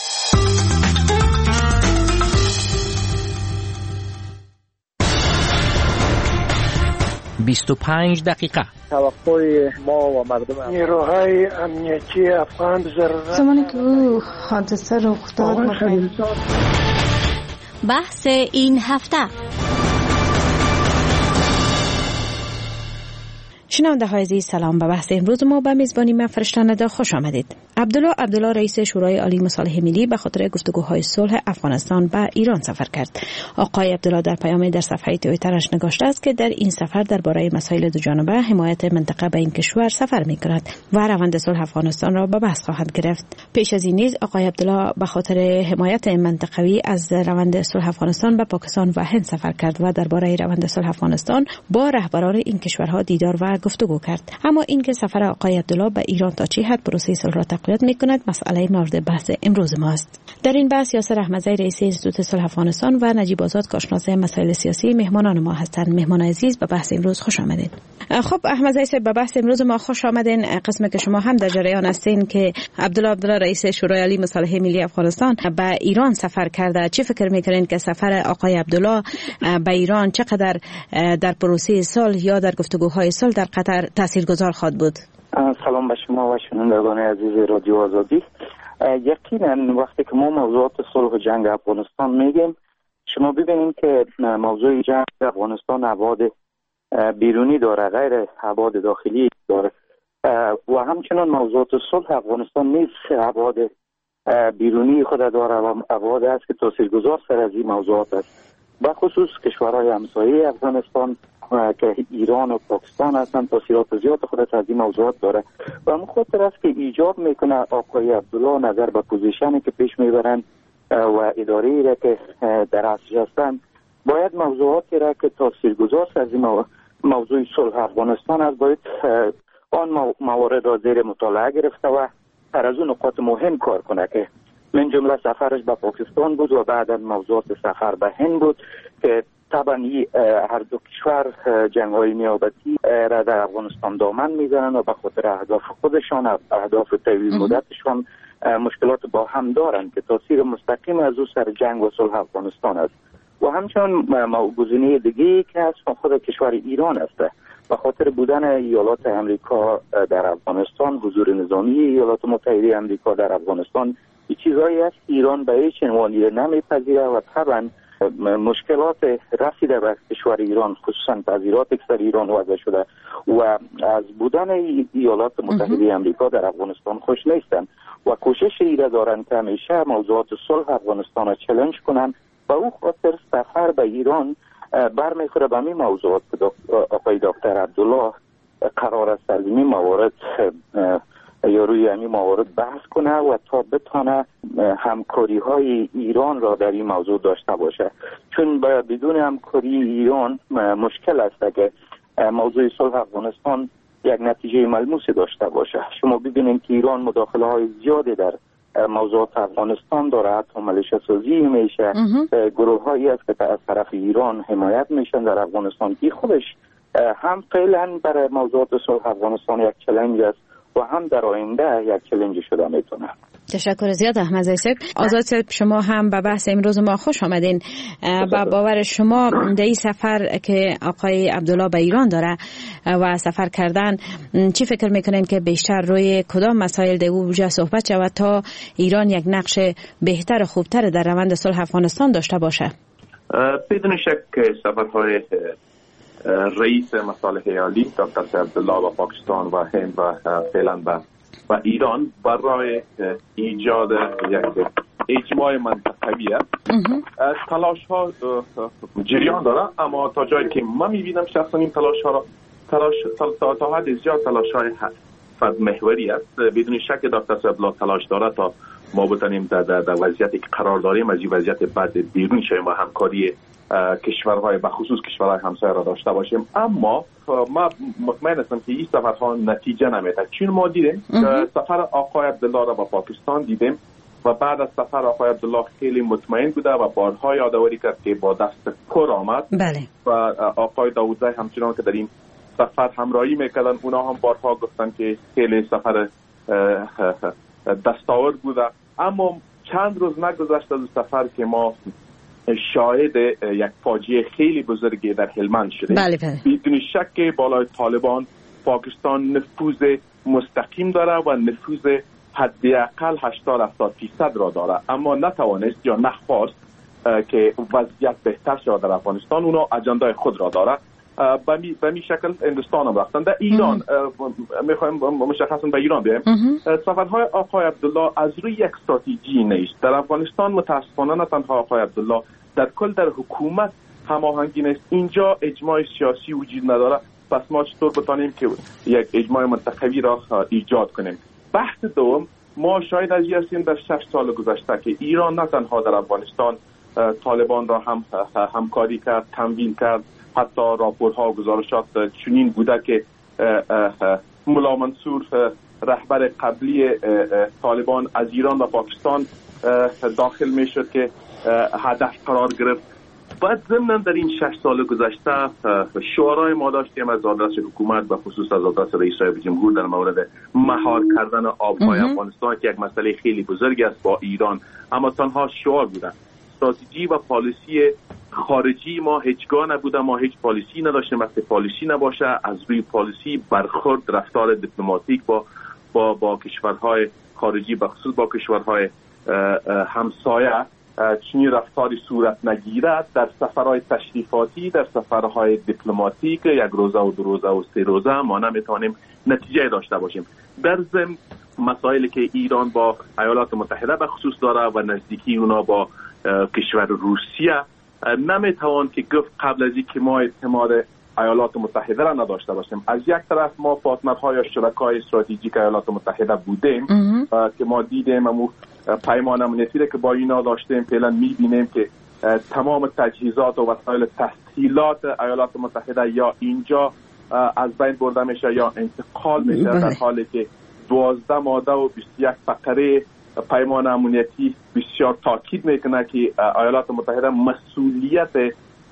25 دقیقه توقع ما و مردم نیروهای امنیتی افغان ضرورت زمانی که او حادثه رخ داد. بحث این هفته: شنونده های عزیز سلام. به بحث امروز ما به میزبانی من فرشتنده خوش آمدید. عبدالله رئیس شورای عالی مصالحه ملی به خاطر گفتگوهای صلح افغانستان به ایران سفر کرد. آقای عبدالله در پیامی در صفحه توییترش نگاشته است که در این سفر درباره مسائل دوجانبه حمایت منطقه به این کشور سفر می‌کند و روند صلح افغانستان را به بحث خواهد گرفت. پیش از این نیز آقای عبدالله به خاطر حمایت منطقوی از روند صلح افغانستان به پاکستان و هند سفر کرد و درباره روند صلح افغانستان با رهبران این کشورها دیدار و گفتگو کرد. اما اینکه سفر آقای عبدالله به ایران تا چه حد پروسه صلح را تقویت می‌کند مسئله مورد بحث امروز ماست. در این بحث یاسر احمدزی رئیس انستیتوت صلح افغانستان و نجیب آزاد کارشناس مسائل سیاسی مهمانان ما هستند. مهمان عزیز به بحث امروز خوش آمدید. خب احمدزی صاحب به بحث امروز ما خوش آمدین. قسمی که شما هم در جریان هستین که عبدالله رئیس شورای عالی مصالحه ملی افغانستان به ایران سفر کرده، چه فکر می‌کنین که سفر آقای عبدالله به ایران چقدر در پروسه صلح یا در گفتگوهای صلح در قطر تاثیرگذار خواهد بود؟ سلام به شما و شنوندگان عزیز رادیو آزادی. یقینا وقتی که ما موضوعات صلح و جنگ افغانستان میگیم، شما ببینید که موضوع جنگ افغانستان ابعاد بیرونی داره، غیر ابعاد داخلی داره و همچنان موضوعات صلح افغانستان نیز ابعاد بیرونی خود داره و ابعاد است که تاثیرگذار سر از این موضوعات است. به خصوص کشورهای همسایه افغانستان که ایران و پاکستان هستند تاثیرات زیاد خودت از این موضوعات داره و مخاطر است که ایجاب میکنه آقای عبدالله نظر به پوزیشنی که پیش میبرن و اداره‌ای را که در اصل هستند باید موضوعاتی را که تاثیرگذار از این موضوع صلح افغانستان است باید آن موارد را زیر مطالعه گرفته و هر از اون نقاط مهم کار کنه که من جمله سفرش به پاکستان بود و بعد موضوعات سفر به هند بود که طبعا هر دو کشور جنگ‌های نیابتی را در افغانستان دامن میزنن و به خاطر اهداف خودشان اهداف طویل مدتشان مشکلات با هم دارند که تاثیر مستقیم از او سر جنگ و صلح افغانستان است و همچنان گزینه دیگه که از خود کشور ایران است به خاطر بودن ایالات امریکا در افغانستان، حضور نظامی ایالات متحده امریکا در افغانستان این چیزایی است ایران به هیچ عنوانی نمیپذیره و طبعا مشکلات رسیده به کشور ایران خصوصا تغییرات اکثر ایران وضع شده و از بودن ایالات متحده امریکا در افغانستان خوش نیستند و کوشش ایره دارند که همیشه موضوعات صلح افغانستان را چالش کنند و او خاطر سفر به ایران برمیخوره به این موضوعات که آقای دکتر عبدالله قرار است از این موارد یا روی همین موارد بحث کنه و تا بتانه همکاری های ایران را در این موضوع داشته باشه، چون بدون همکاری ایران مشکل است که موضوع صلح افغانستان یک نتیجه ملموسی داشته باشه. شما ببینید که ایران مداخله های زیادی در موضوعات افغانستان داره، حتی ملیشه سازی میشه، گروه هایی است که از طرف ایران حمایت میشن در افغانستان که خودش هم فعلا برای موضوعات صلح افغانستان یک چالش است و هم در آینده یک چالش شده میتونه. تشکر زیاد احمدزی صاحب. آزاد صاحب شما هم به بحث امروز ما خوش آمدین. با باور شما در این سفر که آقای عبدالله به ایران داره و سفر کردن چی فکر میکنین که بیشتر روی کدام مسائل در وجه صحبت شود تا ایران یک نقش بهتر و خوبتر در روند صلح افغانستان داشته باشه؟ بدون شک سفرهای رئیس مصالح عالی دکتر عبدالله و پاکستان و هند و فعلا و ایران برای ایجاد یک اجماع منطقوی تلاش ها جریان داره، اما تا جایی که من میبینم شخصا این تلاش ها را تا حد زیاد تلاش های محوری است. بدون شک دکتر عبدالله تلاش داره تا ما بتانیم در وضعیتی که قرار داریم از این وضعیت بعد بیرون شویم و همکاری کشورهای بخصوص کشورهای همسایه را داشته باشیم. اما ما مطمئن هستم که این سفرها نتیجه نمیده، چون ما دیدیم سفر آقای عبدالله را با پاکستان دیدیم و بعد از سفر آقای عبدالله خیلی مطمئن بوده و بارها یادآوری کرد که با دست پر آمد. بله. و آقای داودزی همچنان که در این سفر همراهی میکردن اونا هم بارها گفتن که خیلی سفر دستاورد بوده، اما چند روز نگذشت از سفر که ما شاهد یک فاجعه خیلی بزرگی در هلمند شده. بله. بدون شک بالای طالبان پاکستان نفوذ مستقیم داره و نفوذ حداقل 80-70% را داره، اما نتوانست یا نخواست که وضعیت بهتر شود در افغانستان. اونا اجندای خود را داره به می شکل هندوستان هم رفتن. در ایران میخوایم مشخصا به ایران بیایم. سفرهای آقای عبدالله از روی یک استراتژی نیست. در افغانستان متاسفانه نه تنها آقای عبدالله، در کل در حکومت هماهنگی نیست. اینجا اجماع سیاسی وجود نداره، پس ما چطور بتانیم که یک اجماع منطقوی را ایجاد کنیم؟ بحث دوم، ما شاید از هستیم در 6 سال گذشته که ایران نه تنها در افغانستان طالبان را هم همکاری کرد، تمویل کرد، حتی راپورها و گزارشات چنین بوده که ملا منصور رهبر قبلی طالبان از ایران و پاکستان داخل می شد که هدف قرار گرفت. بعد ضمن در این 6 سال گذشته شعارهای ما داشتیم از آدرس حکومت و خصوص از آدرس رئیس جمهور در مورد مهار کردن آبهای افغانستان که یک مسئله خیلی بزرگی است با ایران، اما تنها شعار بوده. استراتژی و پالیسی خارجی ما هیچگاه نبوده، ما هیچ پالیسی نداشتیم. وقتی پالیسی نباشه، از روی پالیسی برخورد رفتار دیپلماتیک با کشورهای خارجی، بخصوص با کشورهای همسایه چنین رفتاری صورت نگیرد. در سفرهای تشریفاتی، در سفرهای دیپلماتیک 1 روزه و 2 روزه و 3 روزه ما نمیتونیم نتیجه داشته باشیم. در ضمن مسائلی که ایران با ایالات متحده به خصوص داره و نزدیکی اونا با کشور روسیه، نمیتوان که گفت قبل از اینکه ما اعتماد ایالات متحده را نداشته باشیم. از یک طرف ما پارتنرهای یا شرکای استراتژیک ایالات متحده بودیم که ما دیدیم امو پیمان امنیتی که با اینا داشتیم، فعلا میبینیم که تمام تجهیزات و وسایل تسهیلات ایالات متحده یا اینجا از بین برده میشه یا انتقال میشه، در حالی که 12 ماده و 21 فقره پیمان امنیتی بسیار تاکید میکنه که ایالات متحده مسئولیت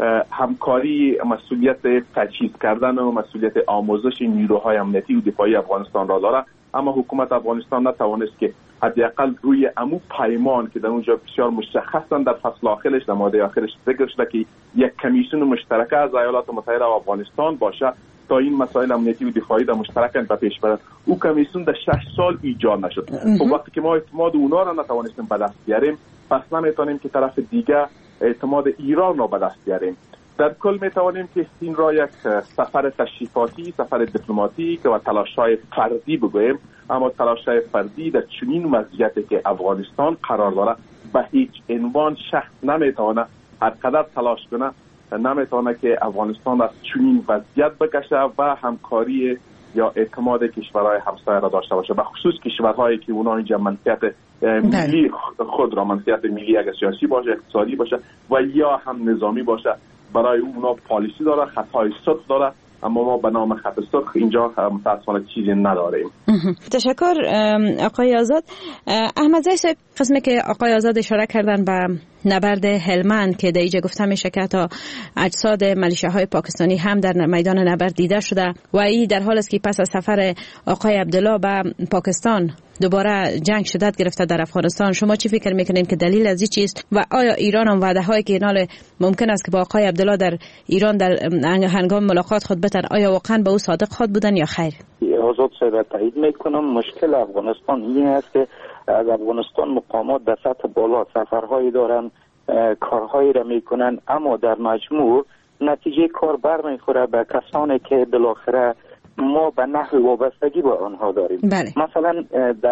همکاری، مسئولیت تجهیز کردن و مسئولیت آموزش نیروهای امنیتی و دفاعی افغانستان را داره. اما حکومت افغانستان نتوانست که حداقل روی امو پیمان که در اونجا بسیار مشخصا در فصل آخرش، در ماده آخرش ذکر شده که یک کمیسیون مشترک از ایالات متحده و افغانستان باشه تا این مسائل امنیتی و دفاعی در مشترک به پیش برد. او کمیسیون در 6 سال ایجاد نشد. خب وقتی که ما اعتماد اونا را نتوانستیم به دست بیاریم، پس نمیتونیم که طرف دیگه اعتماد ایران را به دست بیاریم. در کل میتوانیم که این را یک سفر تشریفاتی، سفر دیپلماتیک و تلاش‌های فردی بگوییم، اما تلاش‌های فردی در چنین وضعیتی که افغانستان قرار داره به هیچ عنوان شخص نمیتونه هر قدر تلاش کنه نمیتونه که افغانستان از چنین وضعیت بکشه و همکاری یا اعتماد کشورهای همسایه را داشته باشه، به خصوص کشورهایی که اونا اینجا منفعت ملی خود را، منفعت ملی اگر سیاسی باشه، اقتصادی باشه و یا هم نظامی باشه، برای اونا پالیسی داره، خطای سخت داره، اما ما به نام خط سخت اینجا متاسفانه چیزی نداریم. تشکر آقای آزاد. احمدزی صاحب، قسمی که آقای آزاد اشاره کردن به نبرد هلمند که در اینجا گفته میشه که تا اجساد ملیشه‌های پاکستانی هم در میدان نبرد دیده شده و این در حال است که پس از سفر آقای عبدالله به پاکستان دوباره جنگ شدت گرفته در افغانستان. شما چی فکر میکنین که دلیل از این چیست و آیا ایران هم وعده هایی که اینال ممکن است که با آقای عبدالله در ایران در هنگام ملاقات خود بتن، آیا واقعا به او صادق خود بودن یا خیر؟ آزاد صاحب تایید میکنم. مشکل افغانستان این است که از افغانستان مقامات در سطح بالا سفرهایی دارن، کارهایی را میکنن، اما در مجموع نتیجه کار برمیخوره به کسانی که بالاخره ما به نحو وابستگی با آنها داریم. بله. مثلا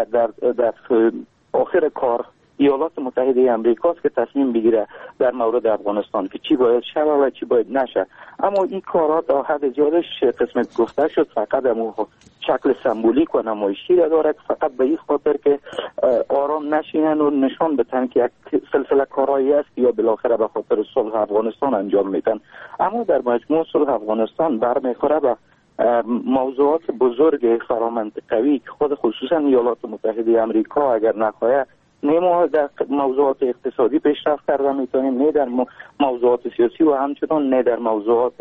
در آخر کار ایالات متحده امریکاست که تصمیم بگیره در مورد افغانستان که چی باید شود و چی باید نشه، اما این کارها تا حد زیادش قسمت گفته شد فقط شکل سمبولیک و نمایشی را داره، فقط به این خاطر که آرام نشینن و نشان بدن که یک سلسله کارهایی است یا بالاخره به خاطر صلح افغانستان انجام میدن. اما در مجموع صلح افغانستان برمیخوره به موضوعات بزرگ فرامنطقوی که خود خصوصا ایالات متحده امریکا اگر نخواهد نه ما در موضوعات اقتصادی پیشرفت کرده میتونیم، نه در موضوعات سیاسی و همچنان نه در موضوعات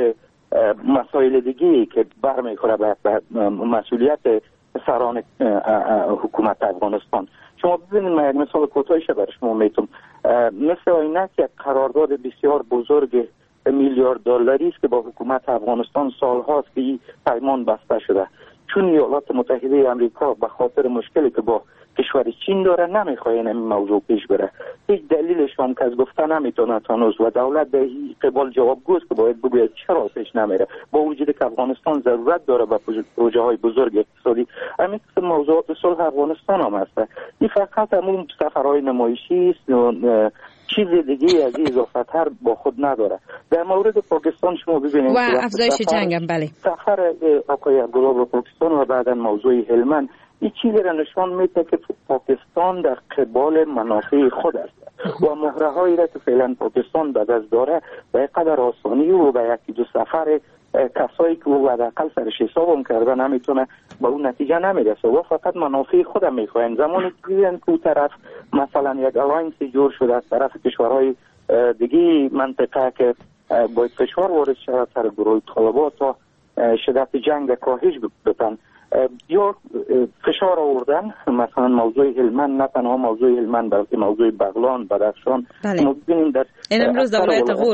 مسائل دیگه که برمیخوره به مسئولیت سران حکومت افغانستان. شما ببینید، من یک مثال کوتاهی برای شما میتونم، مثل اینه که قرارداد بسیار بزرگ $1 میلیارد است که با حکومت افغانستان سالهاست که این پیمان بسته شده. چون ایالات متحده آمریکا به خاطر مشکلی که با کشور چین داره نمیخواد این موضوع پیش بره. هیچ دلیلش هم که از گفتن نمیتونه تانوز و دولت به این قبال جوابگوست که باید بگوید چرا پیش نمیره با وجودی که افغانستان ضرورت داره به پروژه های بزرگ اقتصادی. همین موضوعات صلح افغانستان هم هست. این فقط همون سفرهای نمایشی است و چیز دیگه از این اضافتر با خود نداره. در مورد پاکستان شما ببینید و افزایش جنگ هم بله سفر آقای عبدالله به پاکستان و بعدا موضوع هلمند این چیزی را نشان میده که پاکستان در قبال منافع خود است و مهره هایی را که فعلا پاکستان به دست داره به قدر آسانی و به یکی دو سفر کسایی که او حداقل سرش حساب هم کرده نمیتونه به اون نتیجه نمیرسه و فقط منافع خودم میخواین. زمانی که دیدن که اون طرف مثلا یک الاینسی جور شده از طرف کشورهای دیگه منطقه که باید فشار وارد شده سر گروه طالبان تا شدت جنگ کاهش بدن یا فشار آوردن مثلا موضوع هلمند، نه تنها موضوع هلمند بلکه موضوع بغلان، بدخشان. ما ببینیم در این امروز در ولایت غور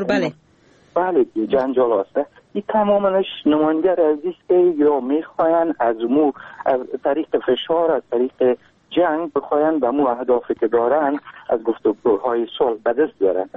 بله جنجال هسته. این تمامش نماینده ازیست که یا میخواین از مو از طریق فشار از طریق جنگ بخواین به مو اهدافی که دارن از گفتگوهای صلح به دست بیارن.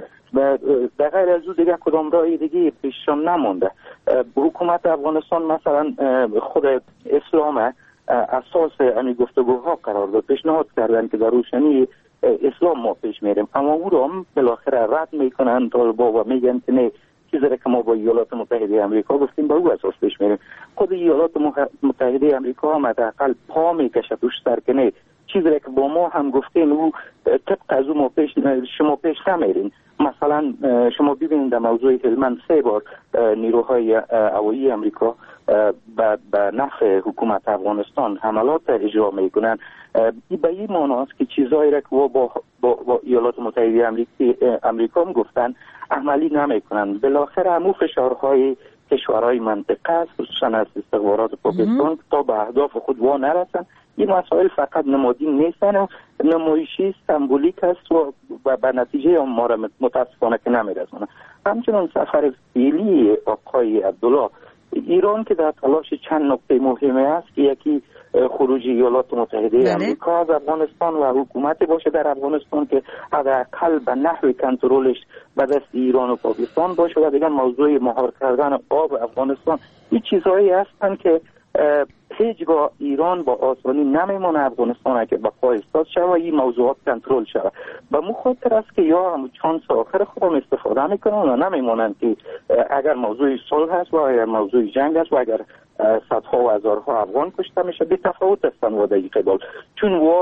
در غیر از او دیگه کدام راه دیگه پیششان نمونده. حکومت افغانستان مثلا خود اسلام اساس این گفتگوها قرار داد، پیشنهاد کردن که در روشنی اسلام ما پیش میریم، اما او رو هم بالاخره رد میکنن طالبان و میگن که نه چیزی که ما با ایالات متحده آمریکا گفتیم با او اساس پیش میریم. خود ایالات متحده آمریکا هم حداقل پا میکشه توش سر که نه چیزی که با ما هم گفتیم او طبق از او ما شما پیش نمیرین. مثلا شما ببینید در موضوع هلمند 3 بار نیروهای هوایی آمریکا به نفع حکومت افغانستان حملات اجرا میکنن. به این معنی است که چیزایی را که با ایالات متحده آمریکا هم گفتن عملی نمیکنن. بالاخره همون فشارهای کشورهای منطقه است خصوصا از استخبارات پاکستان تا به اهداف خود وا نرسن. این مسائل فقط نمادین نیستن و نمایشی سمبولیک است و به نتیجه ما را متاسفانه که نمیرسونه. همچنان سفر فعلی آقای عبدالله ایران که در تلاش چند نکته مهمه است که یکی خروج ایالات متحده آمریکا از افغانستان و حکومت باشه در افغانستان که حداقل به نحو کنترلش به دست ایران و پاکستان باشه و دیگه موضوع مهار کردن آب افغانستان. این چیزهایی هستن که هیچگاه ایران با آسانی نمیمونه افغانستان که به پای ایستاد شود و این موضوعات کنترل شود. به مخاطر است که یا هم چانس آخر خودم استفاده میکنن و نمیمونن که اگر موضوع صلح هست و اگر موضوع جنگ هست و اگر صدها و هزارها افغان کشته میشه بی تفاوت هستن و در قبال چون و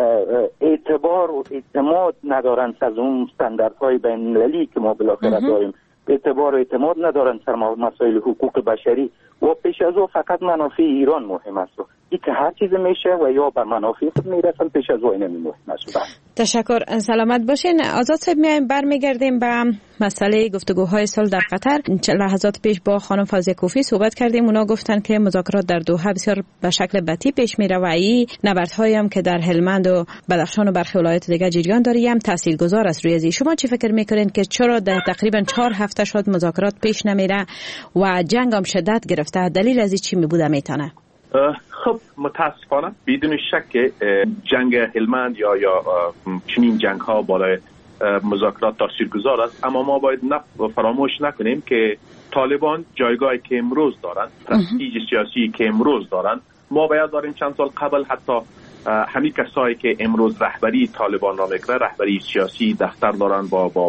اعتبار و اعتماد ندارن از اون استانداردهای بین المللی که ما بالاخره داریم، اعتبار و اعتماد ندارن سر مسائل حقوق بشری و پیش از او فقط منافع ایران مهم است. این که هر چیز میشه و یا به منافع خود میرسن پیش از او اینمی مهم است. تشکر، سلامت باشین. آزاد صاحب میایم برمیگردیم به مسئله گفتگوهای صلح در قطر. لحظات پیش با خانم فوزیه کوفی صحبت کردیم، اونا گفتن که مذاکرات در دوحه بسیار به شکل بطی پیش میره و این نبردهایی هم که در هلمند و بدخشان و برخی ولایات دیگه جریان داره هم تاثیرگذار است روی ازی. شما چی فکر میکنین که چرا در تقریبا 4 هفته شد مذاکرات پیش نمیره و جنگ هم شدت گرفته؟ دلیل از چی میبوده میتونه؟ خب متاسفانه بدون شک جنگ هلمند یا چنین جنگ ها بالای مذاکرات تاثیرگذار است، اما ما باید فراموش نکنیم که طالبان جایگاهی که امروز دارن، پرستیژ سیاسی که امروز دارن، ما باید داریم چند سال قبل حتی همین کسایی که امروز رهبری طالبان را میکنه، رهبری سیاسی دفتر دارن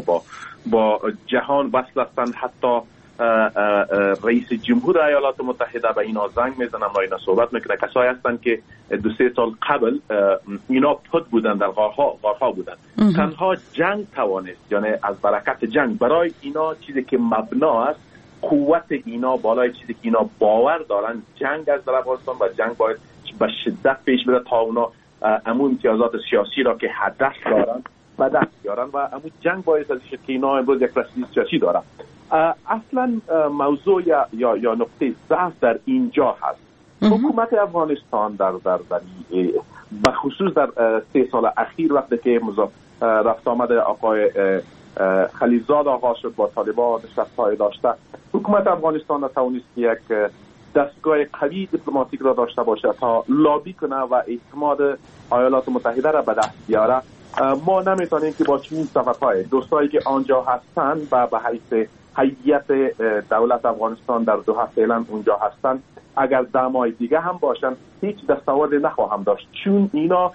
با جهان وصل هستن، حتی رئیس جمهور ایالات متحده به اینا زنگ میزنن و اینا صحبت میکنه، کسایی هستن که 2-3 سال قبل اینا پد بودن در غارها بودن. تنها جنگ توانست، یعنی از برکت جنگ برای اینا چیزی که مبنا است، قوت اینا بالای چیزی که اینا باور دارن جنگ از در افغانستان و جنگ باید به شدت پیش بره تا اونا امون امتیازات سیاسی را که هدف دارن به دست بیارن و امون جنگ باید از که اینا امروز یک رسمی سیاسی دارن. اصلا موضوع یا نقطه ضعف در اینجا هست. حکومت افغانستان در بخصوص در 3 سال اخیر وقتی که رفت آمد آقای خلیلزاد آغاز شد با طالبان نشست‌های داشته، حکومت افغانستان نتوانست یک دستگاه قوی دیپلماتیک را داشته باشه تا لابی کنه و اعتماد ایالات متحده را به دست بیاره. ما نمیتونیم که با چنین صفت‌های دوستایی که آنجا هستن و به حیث هیئت دولت افغانستان در دوحه فعلا اونجا هستن، اگر دمای دیگه هم باشن هیچ دستاوردی نخواهم داشت، چون اینا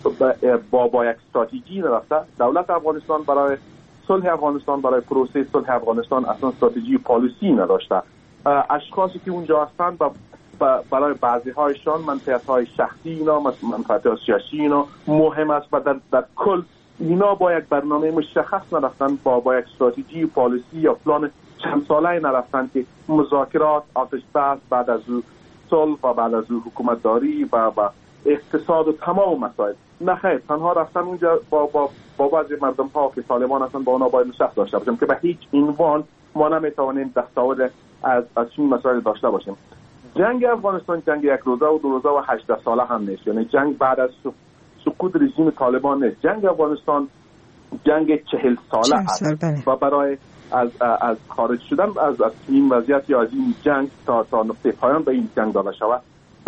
با یک استراتژی نرفته. دولت افغانستان برای صلح افغانستان، برای پروسه صلح افغانستان اصلا استراتژی پالیسی نداشته. اشخاصی که اونجا هستن برای بعضی هایشان منفعت‌های شخصی اینا، منفعت سیاسی اینا مهم است و در کل اینا با یک برنامه مشخص نرفتن، با یک استراتژی پالیسی یا پلان چند ساله نرفتن که مذاکرات، آتش بس، بعد از او صلح و بعد از او حکومت داری و اقتصاد و تمام مسائل. نه خیر، تنها رفتن اونجا با بعضی مردم ها که طالبان هستن با اونا باید نشست داشته باشیم که به هیچ عنوان ما نمیتوانیم دستاورد از این مسائل داشته باشیم. جنگ افغانستان جنگ یک روزه و 2 روزه و 18 ساله هم نیست، یعنی جنگ بعد از سقوط رژیم طالبان نیست. جنگ افغانستان جنگ 40 ساله است و برای از خارج شدن از این وضعیت یا از این جنگ تا نقطه پایان به این جنگ داده شود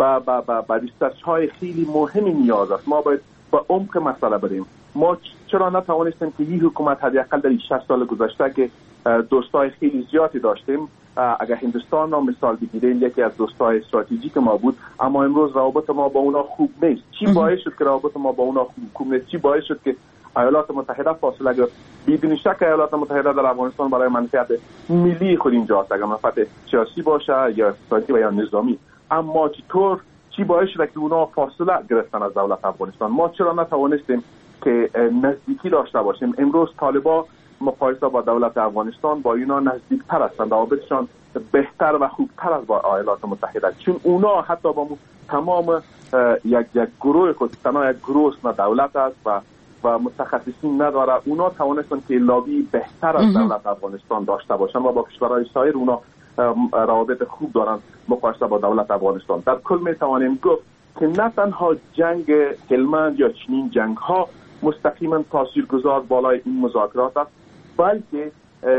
با ریسرچ‌های خیلی مهمی نیاز است. ما باید به عمق مسئله بریم. ما چرا نتوانستیم که این حکومت حداقل در 60 سال گذشته که دوستای خیلی زیادی داشتیم، اگر هندوستان را مثال بگیریم یکی از دوستای استراتژیک ما بود، اما امروز روابط ما با اونا خوب نیست. چی باعث شد که روابط ما با اونا خوب نیست؟ چی باعث شد که ایالات متحده فاصله گرفت؟ بدون شک ایالات متحده در افغانستان برای منفعت ملی خود اینجاست، اگر منفعت سیاسی باشه یا اقتصادی و یا نظامی. اما چی باعث شد که اونا فاصله گرفتن از دولت افغانستان؟ ما چرا نتوانستیم که نزدیکی داشته باشیم؟ امروز طالبان مقایسه با دولت افغانستان با اینا نزدیکتر هستند، روابطشان بهتر و خوبتر از با ایالات متحده، چون اونا حتی با تمام یک گروه خود، تنها یک گروه نه دولت است و متخصصین نداره، اونا توانستن که لابی بهتر از دولت افغانستان داشته باشن و با کشورهای سایر اونا روابط خوب دارن مقایسه با دولت افغانستان. در کل می توانیم گفت که نه تنها جنگ هلمند یا چنین جنگ ها مستقیما تاثیرگذار بالای این مذاکرات است، بلکه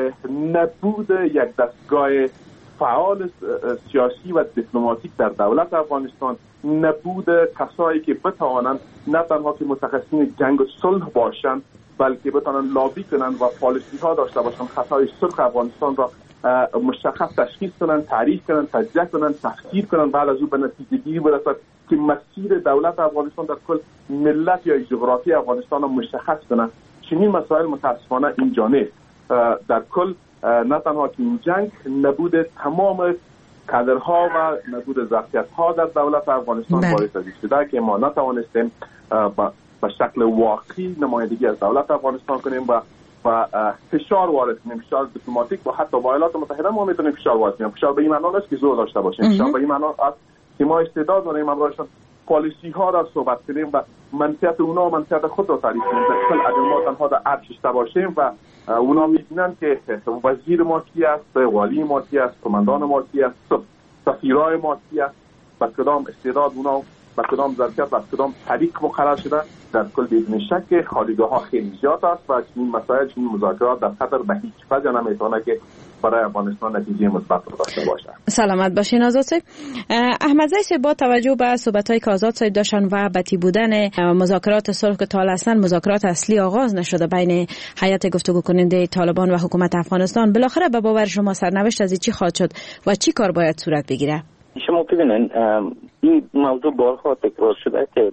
نبود یک دستگاه فعال سیاسی و دیپلماتیک در دولت افغانستان، نبود کسایی که بتوانند نه تنها که متخصصین جنگ و صلح باشند بلکه بتوانند لابی کنند و پالیسی ها داشته باشند خطای صلح افغانستان را مشخص تشخیص کنند، تعریف کنند، تجزیه کنند، تفسیر کنند، بعد از او به نتیجه گیری برسند که مسیر دولت افغانستان در کل ملت یا جغرافی افغانستان را مشخص کنند. چنین مسائل متاسفانه اینجا نیست. در کل نه تنها که این جنگ نبود تمام کادرها و نبود ظرفیت‌ها در دولت افغانستان باعث شده که ما نتوانستیم به شکل واقعی نمایندگی از دولت افغانستان کنیم و فشار وارد کنیم، فشار دیپلماتیک و حتی با ایالات متحده ما میتونیم فشار وارد کنیم. فشار به این معنا نیست که زور داشته باشیم، فشار به این معنا است که ما استعداد داریم امروزشون پالیسی ها را صحبت کنیم و منفعت اونا و منفعت خود را تعریف کنیم. اگر ما تنها در ارشش باشیم و اونا می‌بینن که وزیر ما کی است، والی ما کی است، کماندان ما کی است، سفیرای ما کی است، با کدام استعداد اونا با کدام ظرفیت و کدام طریق مقرر شده. در کل بدون شک خالیگاه ها خیلی زیاد است و این مسائل، این مذاکرات در قطر به هیچ وجه نمیتونه که برای افغانستان نتیجه مثبت داشته باشه. سلامت باشین آزاد صاحب. احمد زی با توجه به صحبت‌هایی که آزاد صاحب داشتن و بتی بودن مذاکرات صلح که تا اصلا مذاکرات اصلی آغاز نشده بین هیئت گفتگو کننده طالبان و حکومت افغانستان، بالاخره به باور شما سرنوشت از چی خواهد شد و چی کار باید صورت بگیره؟ شما ببینید این موضوع بارها تکرار شده که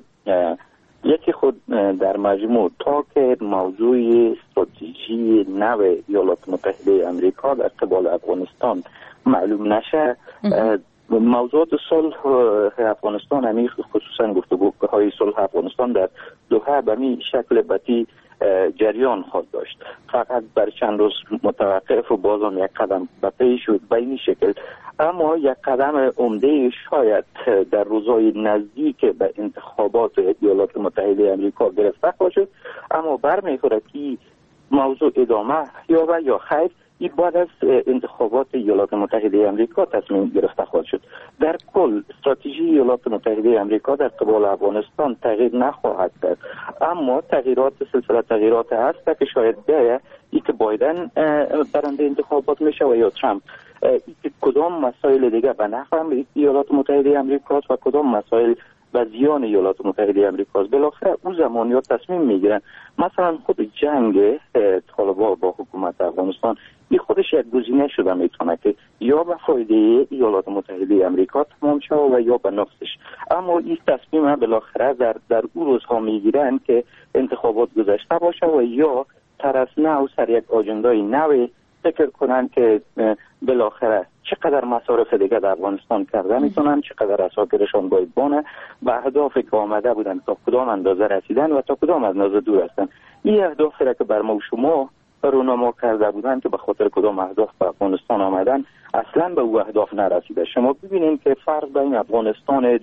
یکی خود در مجموع تا که موضوع استراتژی نو ایالات متحده امریکا در قبال افغانستان معلوم نشه، موضوعات صلح افغانستان همین خصوصا گفتگوهای صلح افغانستان در دوحه به می شکل بتی جریان خواهد داشت. فقط بر چند روز متوقف و بازم یک قدم به پی شد به این شکل، اما یک قدم عمده شاید در روزهای نزدیک به انتخابات ایالات متحده امریکا گرفته خواهد شد، اما برمیخورد که موضوع ادامه یابد یا خیر این بعد از انتخابات ایالات متحده امریکا تصمیم گرفته خواهد شد. در کل استراتژی ایالات متحده امریکا در قبال افغانستان تغییر نخواهد کرد، اما سلسله تغییرات هست که شاید بیاید ای که بایدن برنده انتخابات میشه و یا ترامپ. که کدام مسائل دیگه به نفع ایالات متحده آمریکا و کدام مسائل و زیان ایالات متحده آمریکا است. بالاخره اون زمانی‌ها تصمیم میگیرن. مثلا خود جنگ طالبان با حکومت افغانستان این خودش یک گزینه شده میتونه که یا به فایده ایالات متحده آمریکا تمام شه و یا به نفعش. اما این تصمیم بالاخره در اون روزها میگیرن که انتخابات گذشته باشه و یا طرف نو سر یک آجندای نوی فکر کنن که بالاخره چقدر مصارف دیگه در افغانستان کرده میتونن، چقدر اساکرشان باید بانه و اهدافی که آمده بودن تا کدام اندازه رسیدن و تا کدام اندازه دور هستن. این اهدافی را که بر ما و شما رونما کرده بودن که به خاطر کدام اهداف به افغانستان آمدن اصلا به او اهداف نرسیده. شما ببینید که فرق بین افغانستان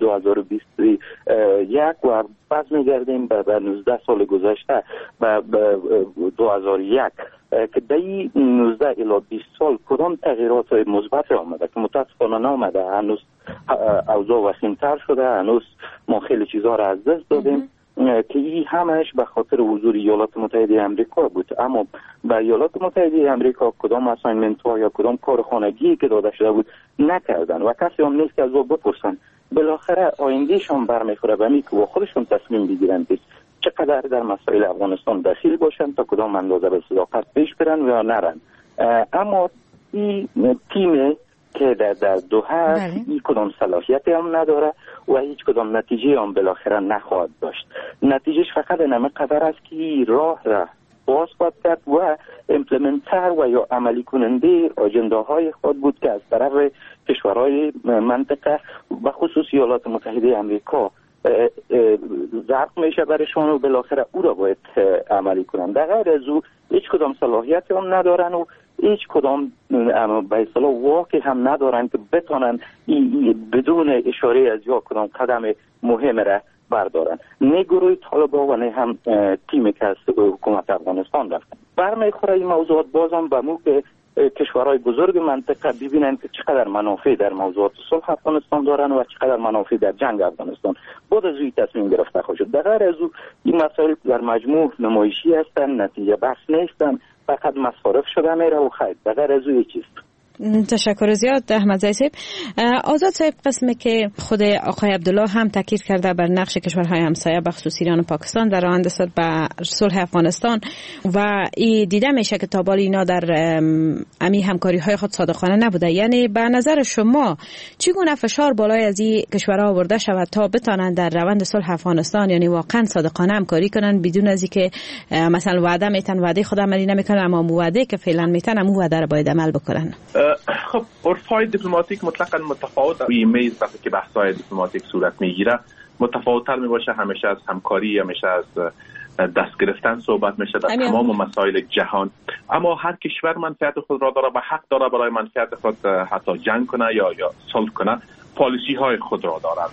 2021 و باز میگردیم به 19 سال گذشته به 2001 که در این 19 الی 20 سال کدام تغییرات مثبت آمده که متاسفانه نآمده. هنوز اوضاع وخیم‌تر شده، هنوز ما خیلی چیزها را از دست دادیم که این همش به خاطر حضور ایالات متحده آمریکا بود. اما به ایالات متحده آمریکا کدام اساینمنت ها یا کدام کار خانگی که داده شده بود نکردن و کسی هم نیست که از او بپرسن. بالاخره آیندهشان برمیخوره به اینکه و خودشون تصمیم بگیرن که چقدر در مسائل افغانستان دخیل باشن تا کدام اندازه به صداقت پیش برن و نرن. اما این تیم که در دوحه این کدام صلاحیتی هم نداره و هیچ کدام نتیجه هم بالاخره نخواهد داشت. نتیجهش فقط اینم قدر است که راه را باز خواهد کرد و امپلمنتر و یا عملی کننده آجنداهای خود بود که از طرف کشورهای منطقه و خصوص ایالات متحده آمریکا ضرب میشه برشان و بالاخره او را باید عملی کنن. در غیر از او هیچ کدام صلاحیتی هم ندارن و هیچ کدام به اصطلاح واقع هم ندارن که بتونن بدون اشاره از یا کدام قدم مهم را بردارن. نه گروه طالبان و نه هم تیمی که از حکومت افغانستان رفتن. برمیخوره این موضوعات بازم به مو که کشورهای بزرگ منطقه ببینن که چقدر منافع در موضوعات صلح افغانستان دارن و چقدر منافع در جنگ افغانستان. بعد از این تصمیم گرفته خواهد شد. در غیر از او این مسائل در مجموع نمایشی هستن، نتیجه بخش نیستن، فقط مصارف شده میره و خیر. در غیر از او یک چیز. تشکر زیاد احمدزی صاحب. آزاد صاحب، قسمی که خود آقای عبدالله هم تاکید کرده بر نقش کشورهای همسایه به خصوص ایران و پاکستان در راه اندازی به صلح افغانستان و ای دیده میشه که تا حالا اینا در امی همکاری های خود صادقانه نبوده. یعنی به نظر شما چگونه فشار بالای از این کشورها آورده شود تا بتونن در روند صلح افغانستان یعنی واقعا صادقانه همکاری کنن بدون از اینکه مثلا وعده میتن وعده خود عملی نمیکنن اما وعده که فعلا میتن هم وعده رو باید عمل بکنن؟ خب عرفای دیپلماتیک مطلقاً متفاوت روی میز وقتی که بحث‌های دیپلماتیک صورت میگیره متفاوت‌تر میباشه. همیشه از همکاری، همیشه از دست گرفتن صحبت میشه در تمام مسائل جهان. اما هر کشور منفعت خود را داره و حق داره برای منفعت خود حتی جنگ کنه یا صلح کنه، پالیسی های خود را دارد.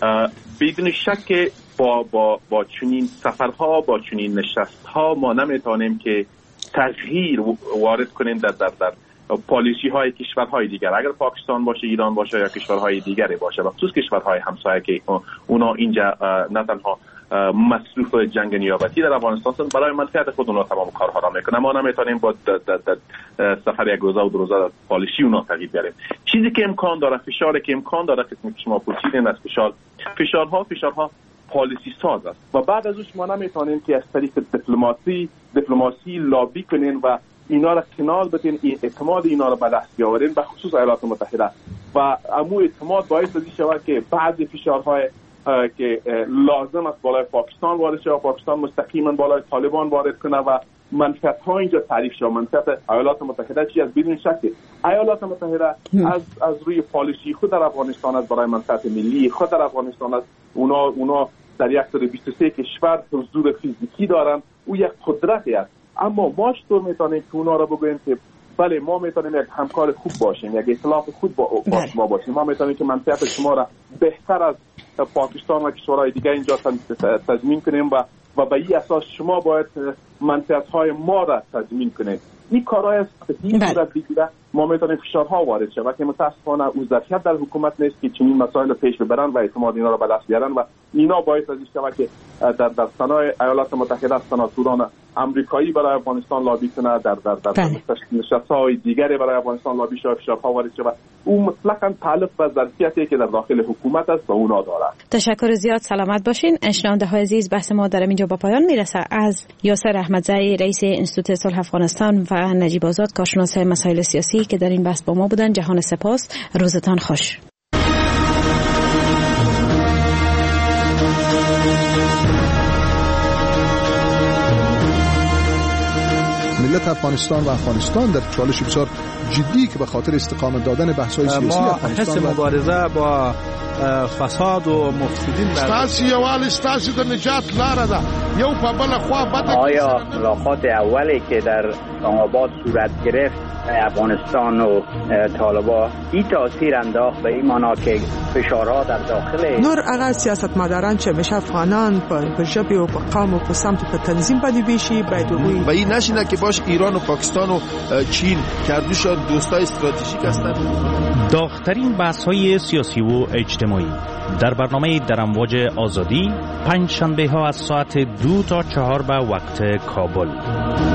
بدون شک با چنین سفرها، با چنین نشستها ما نمیتونیم که تغییر وارد کنیم در پالیسی های کشورهای دیگر، اگر پاکستان باشه، ایران باشه یا کشورهای دیگری باشه، و خصوص کشورهای همسایه که اونا اینجا نه تنها مصروف جنگ نیابتی در افغانستان هستند، برای منفعت خود اونا تمام کارها را میکنن. ما نمیتونیم با سفر یک روزه و دو روزه پالیسی اونا تغییر بیاریم. چیزی که امکان داره، فشاری که امکان داره که شما پرسیدین از فشارها پالیسی ساز است و بعد از اون ما نمیتونیم که از طریق دیپلماسی لابی کنین و اینا را کنار بدین، اعتماد اینا را به دست بیاورین، به خصوص ایالات متحده. و امو اعتماد باعث بشی شود که بعضی فشارهای که لازم است بالای پاکستان وارد شود، پاکستان مستقیما بالای طالبان وارد کنه و منفعت ها اینجا تعریف شود. منفعت ایالات متحده چی است؟ بدون شک ایالات متحده از روی پالیسی خود در افغانستان است، برای منفعت ملی خود در افغانستان است. اونا در 123 کشور حضور فیزیکی دارن، او یک قدرتی است. اما ما چطور میتونیم که اونا را بگوییم که بله ما میتونیم یک همکار خوب باشیم، یک ائتلاف خوب با شما باشیم، ما میتونیم که منفعت شما را بهتر از پاکستان و کشورهای دیگه اینجا تضمین کنیم و به این اساس شما باید منفعت های ما را تضمین کنید. این کارهای است که این صورت بگیره ما میتونیم فشارها وارد شود که متاسفانه او ظرفیت در حکومت نیست که چنین مسائل پیش ببرن و اعتماد اینا را به دست بیارن و اینا باعث از شود که در سنای ایالات متحده سناتوران امریکایی برای افغانستان لابی کنه، در نشست‌های دیگری برای افغانستان لابی شود، فشارها وارد شود. او مطلقاً تعلق به ظرفیتی که در داخل حکومت است به اونا دارد. تشکر زیاد، سلامت باشین. شنونده‌های عزیز، بحث ما در اینجا با پایان میرسه. از یاسر احمدزئی رئیس انستیتوت صلح افغانستان و نجیب آزاد کارشناس مسائل سیاسی که در این بحث با ما بودن جهان سپاس. روزتان خوش. ملت افغانستان و افغانستان در چالش بسیار جدی که به خاطر استقامت دادن بحث‌های سیاسی افغانستان ما مبارزه با فساد و مفسدین ستاسو یوال ستاسو د نجات لاره ده یو په بل خوا بده. آیا ملاقات اولی که در اسلام آباد صورت گرفت افغانستان و طالبان این تاثیر انداخت به این معنا که فشارها در داخل نور هغه سیاستمداران چې همیشه افغانان په ژبه او په قوم او په سمت په تنظیم باندې بیشي باید وي و این نشینه که باش ایران و پاکستان و چین کردوشان دوستای استراتژیک هستند. داغ‌ترین بحث‌های سیاسی و اجتماعی در برنامه در امواج آزادی، پنج شنبه ها از ساعت 2 تا 4 به وقت کابل.